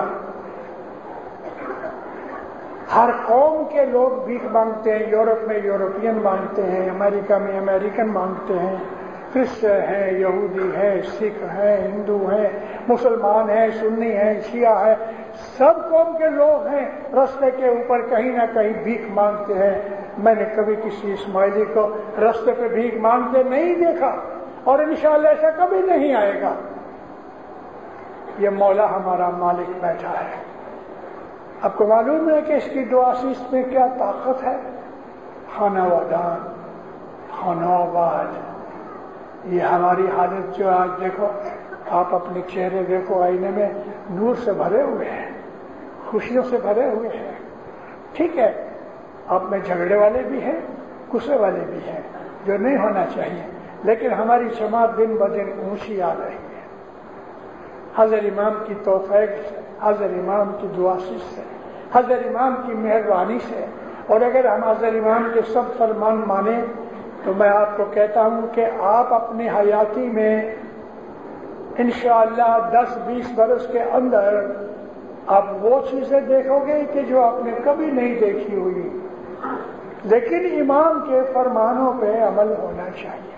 ہر قوم کے لوگ بھیک مانگتے ہیں، یورپ میں یورپین مانگتے ہیں، امریکہ میں امریکن مانگتے ہیں، کرسچن ہیں، یہودی ہیں، سکھ ہیں، ہندو ہیں، مسلمان ہیں، سنی ہیں، شیعہ ہیں، سب قوم کے لوگ ہیں، رستے کے اوپر کہیں نہ کہیں بھیک مانگتے ہیں۔ میں نے کبھی کسی اسماعیلی کو رستے پہ بھیک مانگتے نہیں دیکھا، اور انشاءاللہ ایسا کبھی نہیں آئے گا۔ یہ مولا ہمارا مالک بیٹھا ہے۔ آپ کو معلوم ہے کہ اس کی دعا سیس میں کیا طاقت ہے؟ خانہ ودان، خانہ آباد۔ یہ ہماری حالت جو آج دیکھو، آپ اپنے چہرے دیکھو آئینے میں، نور سے بھرے ہوئے ہیں، خوشیوں سے بھرے ہوئے ہیں۔ ٹھیک ہے، آپ میں جھگڑے والے بھی ہیں، غصے والے بھی ہیں، جو نہیں ہونا چاہیے، لیکن ہماری جماعت دن بدن اونچی آ رہی ہے، حضرت امام کی توفیق سے، حضرت امام کی دعا سے، حضرت امام کی مہربانی سے، اور اگر ہم حضرت امام کے سب فرمان مانیں تو میں آپ کو کہتا ہوں کہ آپ اپنی حیاتی میں انشاءاللہ 10-20 برس کے اندر آپ وہ چیزیں دیکھو گے کہ جو آپ نے کبھی نہیں دیکھی ہوئی، لیکن امام کے فرمانوں پہ عمل ہونا چاہیے،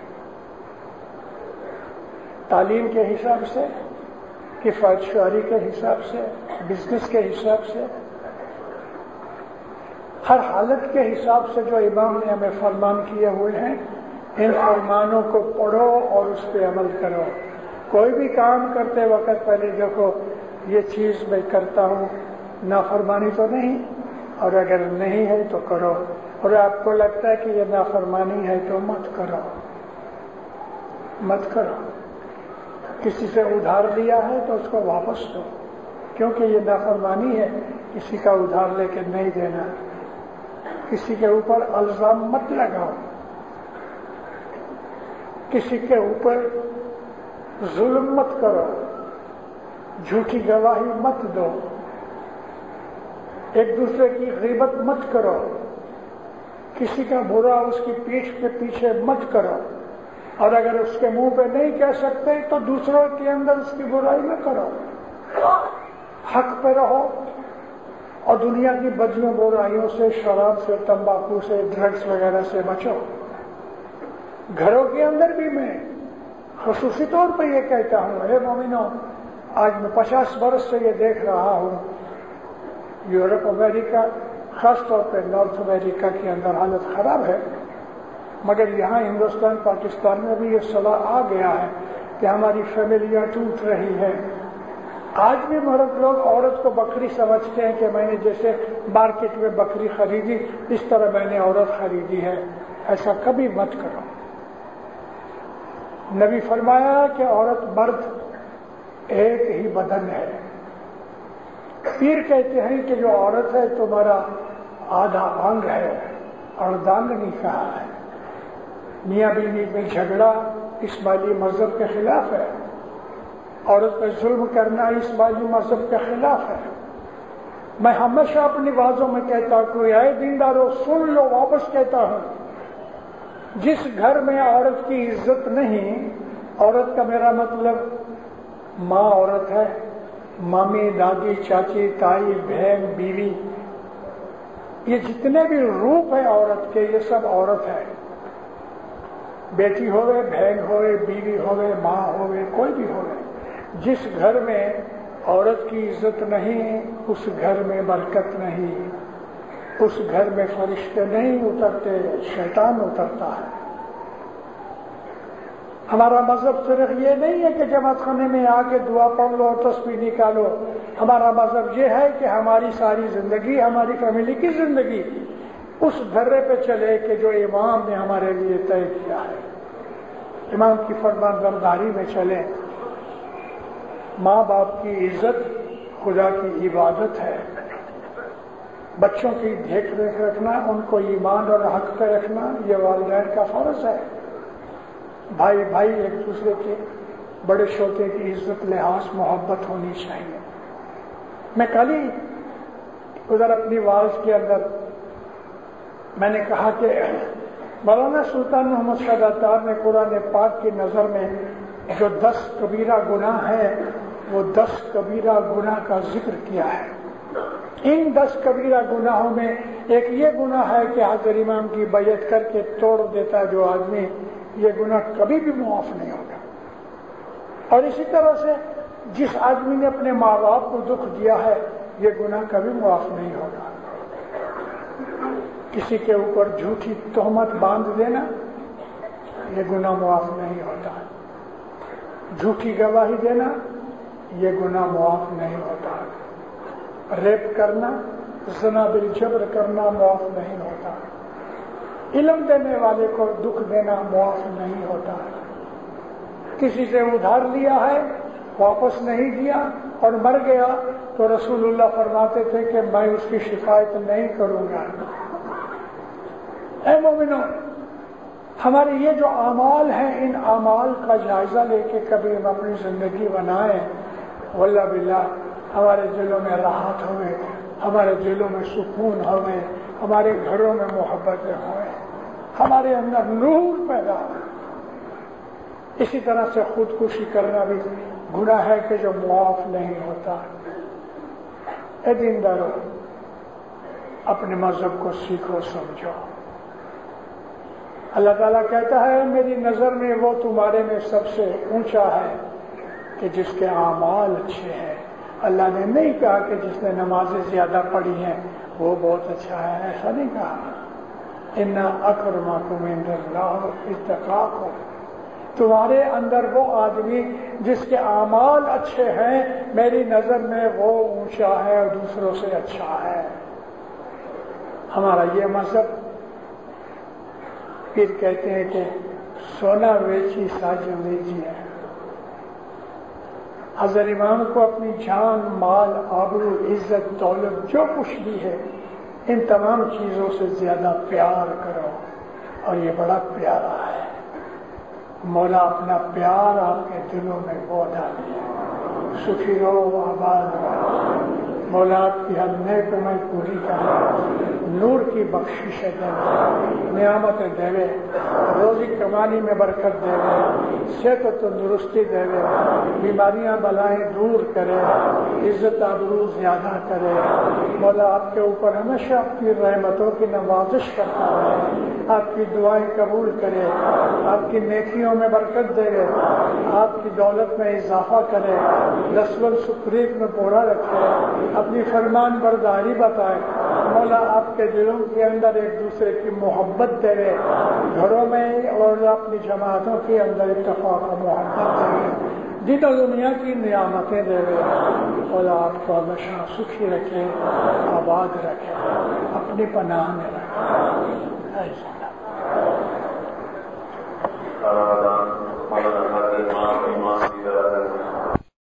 تعلیم کے حساب سے، کفایت شعری کے حساب سے، بزنس کے حساب سے، ہر حالت کے حساب سے جو امام نے ہمیں فرمان کیے ہوئے ہیں، ان فرمانوں کو پڑھو اور اس پہ عمل کرو۔ کوئی بھی کام کرتے وقت پہلے دیکھو یہ چیز میں کرتا ہوں، نافرمانی تو نہیں، اور اگر نہیں ہے تو کرو، اور آپ کو لگتا ہے کہ یہ نافرمانی ہے تو مت کرو، مت کرو۔ کسی سے ادھار لیا ہے تو اس کو واپس دو، کیونکہ یہ نافرمانی ہے، کسی کا ادھار لے کے نہیں دینا۔ کسی کے اوپر الزام مت لگاؤ، کسی کے اوپر ظلم مت کرو، جھوٹی گواہی مت دو، ایک دوسرے کی غیبت مت کرو، کسی کا برا اس کی پیٹھ کے پیچھے مت کرو، اور اگر اس کے منہ پہ نہیں کہہ سکتے تو دوسروں کے اندر اس کی برائی نہ کرو، حق پہ رہو، اور دنیا کی بدیوں برائیوں سے، شراب سے، تمباکو سے، ڈرگس وغیرہ سے بچو۔ گھروں کے اندر بھی میں خصوصی طور پہ یہ کہتا ہوں، اے مومنوں، آج میں 50 برس سے یہ دیکھ رہا ہوں، یورپ امریکہ، خاص طور پہ نارتھ امریکہ کے اندر حالت خراب ہے، مگر یہاں ہندوستان پاکستان میں بھی یہ صلاح آ گیا ہے کہ ہماری فیملیاں ٹوٹ رہی ہیں۔ آج بھی مرد لوگ عورت کو بکری سمجھتے ہیں کہ میں نے جیسے مارکیٹ میں بکری خریدی اس طرح میں نے عورت خریدی ہے۔ ایسا کبھی مت کرو۔ نبی فرمایا کہ عورت مرد ایک ہی بدن ہے۔ پیر کہتے ہیں کہ جو عورت ہے تمہارا آدھا انگ ہے، اور دانگنی کہا ہے۔ میاں بیوی میں جھگڑا اسماعیلی مذہب کے خلاف ہے، عورت پہ ظلم کرنا اسماعیلی مذہب کے خلاف ہے۔ میں ہمیشہ اپنی بازوں میں کہتا ہوں کہ اے دیندارو سن لو، واپس کہتا ہوں، جس گھر میں عورت کی عزت نہیں، عورت کا میرا مطلب ماں عورت ہے، مامی، دادی، چاچی، تائی، بہن، بیوی، یہ جتنے بھی روپ ہیں عورت کے، یہ سب عورت ہے۔ بیٹی ہوئے، بہن ہوئے، بیوی ہوئے، ماں ہوئے، کوئی بھی ہوئے، جس گھر میں عورت کی عزت نہیں اس گھر میں برکت نہیں، اس گھر میں فرشتے نہیں اترتے، شیطان اترتا ہے۔ ہمارا مذہب صرف یہ نہیں ہے کہ جماعت خانے میں آ کے دعا پڑھ لو اور تسبیح نکالو، ہمارا مذہب یہ ہے کہ ہماری ساری زندگی، ہماری فیملی کی زندگی اس دھرے پہ چلے کہ جو امام نے ہمارے لیے طے کیا ہے، امام کی فرمان برداری میں چلے۔ ماں باپ کی عزت خدا کی عبادت ہے، بچوں کی دیکھ ریکھ رکھنا، ان کو ایمان اور حق پہ رکھنا، یہ والدین کا فرض ہے۔ بھائی بھائی ایک دوسرے کے، بڑے چھوٹے کی عزت، لحاظ، محبت ہونی چاہیے۔ میں کل ہی ادھر اپنی واعظ کے اندر میں نے کہا کہ مولانا سلطان محمد شاہ عطار نے قرآن پاک کی نظر میں جو 10 کبیرہ گناہ ہیں وہ 10 کبیرہ گناہ کا ذکر کیا ہے۔ ان 10 کبیرہ گناہوں میں ایک یہ گناہ ہے کہ حضرت امام کی بیعت کر کے توڑ دیتا جو آدمی، یہ گناہ کبھی بھی معاف نہیں ہوگا۔ اور اسی طرح سے جس آدمی نے اپنے ماں باپ کو دکھ دیا ہے یہ گناہ کبھی معاف نہیں ہوگا۔ کسی کے اوپر جھوٹی تہمت باندھ دینا یہ گناہ معاف نہیں ہوتا، جھوٹی گواہی دینا یہ گناہ معاف نہیں ہوتا، ریپ کرنا، زنا بالجبر کرنا معاف نہیں ہوتا، علم دینے والے کو دکھ دینا معاف نہیں ہوتا، کسی سے ادھار لیا ہے واپس نہیں دیا اور مر گیا تو رسول اللہ فرماتے تھے کہ میں اس کی شکایت نہیں کروں گا۔ اے مومنوں، ہمارے یہ جو اعمال ہیں ان اعمال کا جائزہ لے کے کبھی ہم اپنی زندگی بنائیں، واللہ باللہ ہمارے دلوں میں راحت ہوئے، ہمارے دلوں میں سکون ہوئے، ہمارے گھروں میں محبتیں ہوئیں، ہمارے اندر نور پیدا ہو۔ اسی طرح سے خودکشی کرنا بھی گناہ ہے کہ جو معاف نہیں ہوتا۔ اے دیندارو، اپنے مذہب کو سیکھو، سمجھو۔ اللہ تعالیٰ کہتا ہے میری نظر میں وہ تمہارے میں سب سے اونچا ہے کہ جس کے اعمال اچھے ہیں۔ اللہ نے نہیں کہا کہ جس نے نمازیں زیادہ پڑھی ہیں وہ بہت اچھا ہے، ایسا نہیں کہا۔ ان اکرمکم عند اللہ اتقاکم، تمہارے اندر وہ آدمی جس کے اعمال اچھے ہیں میری نظر میں وہ اونچا ہے اور دوسروں سے اچھا ہے۔ ہمارا یہ مذہب پھر کہتے ہیں کہ سونا ویچی ساجو ویچی ہے۔ حضرت امام کو اپنی جان، مال، آبرو، عزت، دولت جو کچھ بھی ہے ان تمام چیزوں سے زیادہ پیار کرو، اور یہ بڑا پیارا ہے۔ مولا اپنا پیار آپ کے دلوں میں وہ ڈالے، سکھی رہو، آباد رہو۔ مولا آپ کی ہر نیک میں پوری کرے، نور کی بخشش دے، نعمت دے، روزی کمانی میں برکت دے، صحت و تندرستی دے، بیماریاں بلائیں دور کرے، عزت آبرو زیادہ کرے۔ مولا آپ کے اوپر ہمیشہ اپنی رحمتوں کی نوازش کرتا رہے، آپ کی دعائیں قبول کرے، آپ کی نیکیوں میں برکت دے، آپ کی دولت میں اضافہ کرے، نسل سکریت میں پورا رکھے، اپنی فرمان برداری بتائے۔ مولا آپ کے دلوں کے اندر ایک دوسرے کی محبت دے، گھروں میں اور اپنی جماعتوں کے اندر اتفاق و محبت دے، دین و دنیا کی نعمتیں دے۔ مولا آپ کو ہمیشہ سکھی رکھے، آباد رکھے، اپنی پناہ میں رکھے۔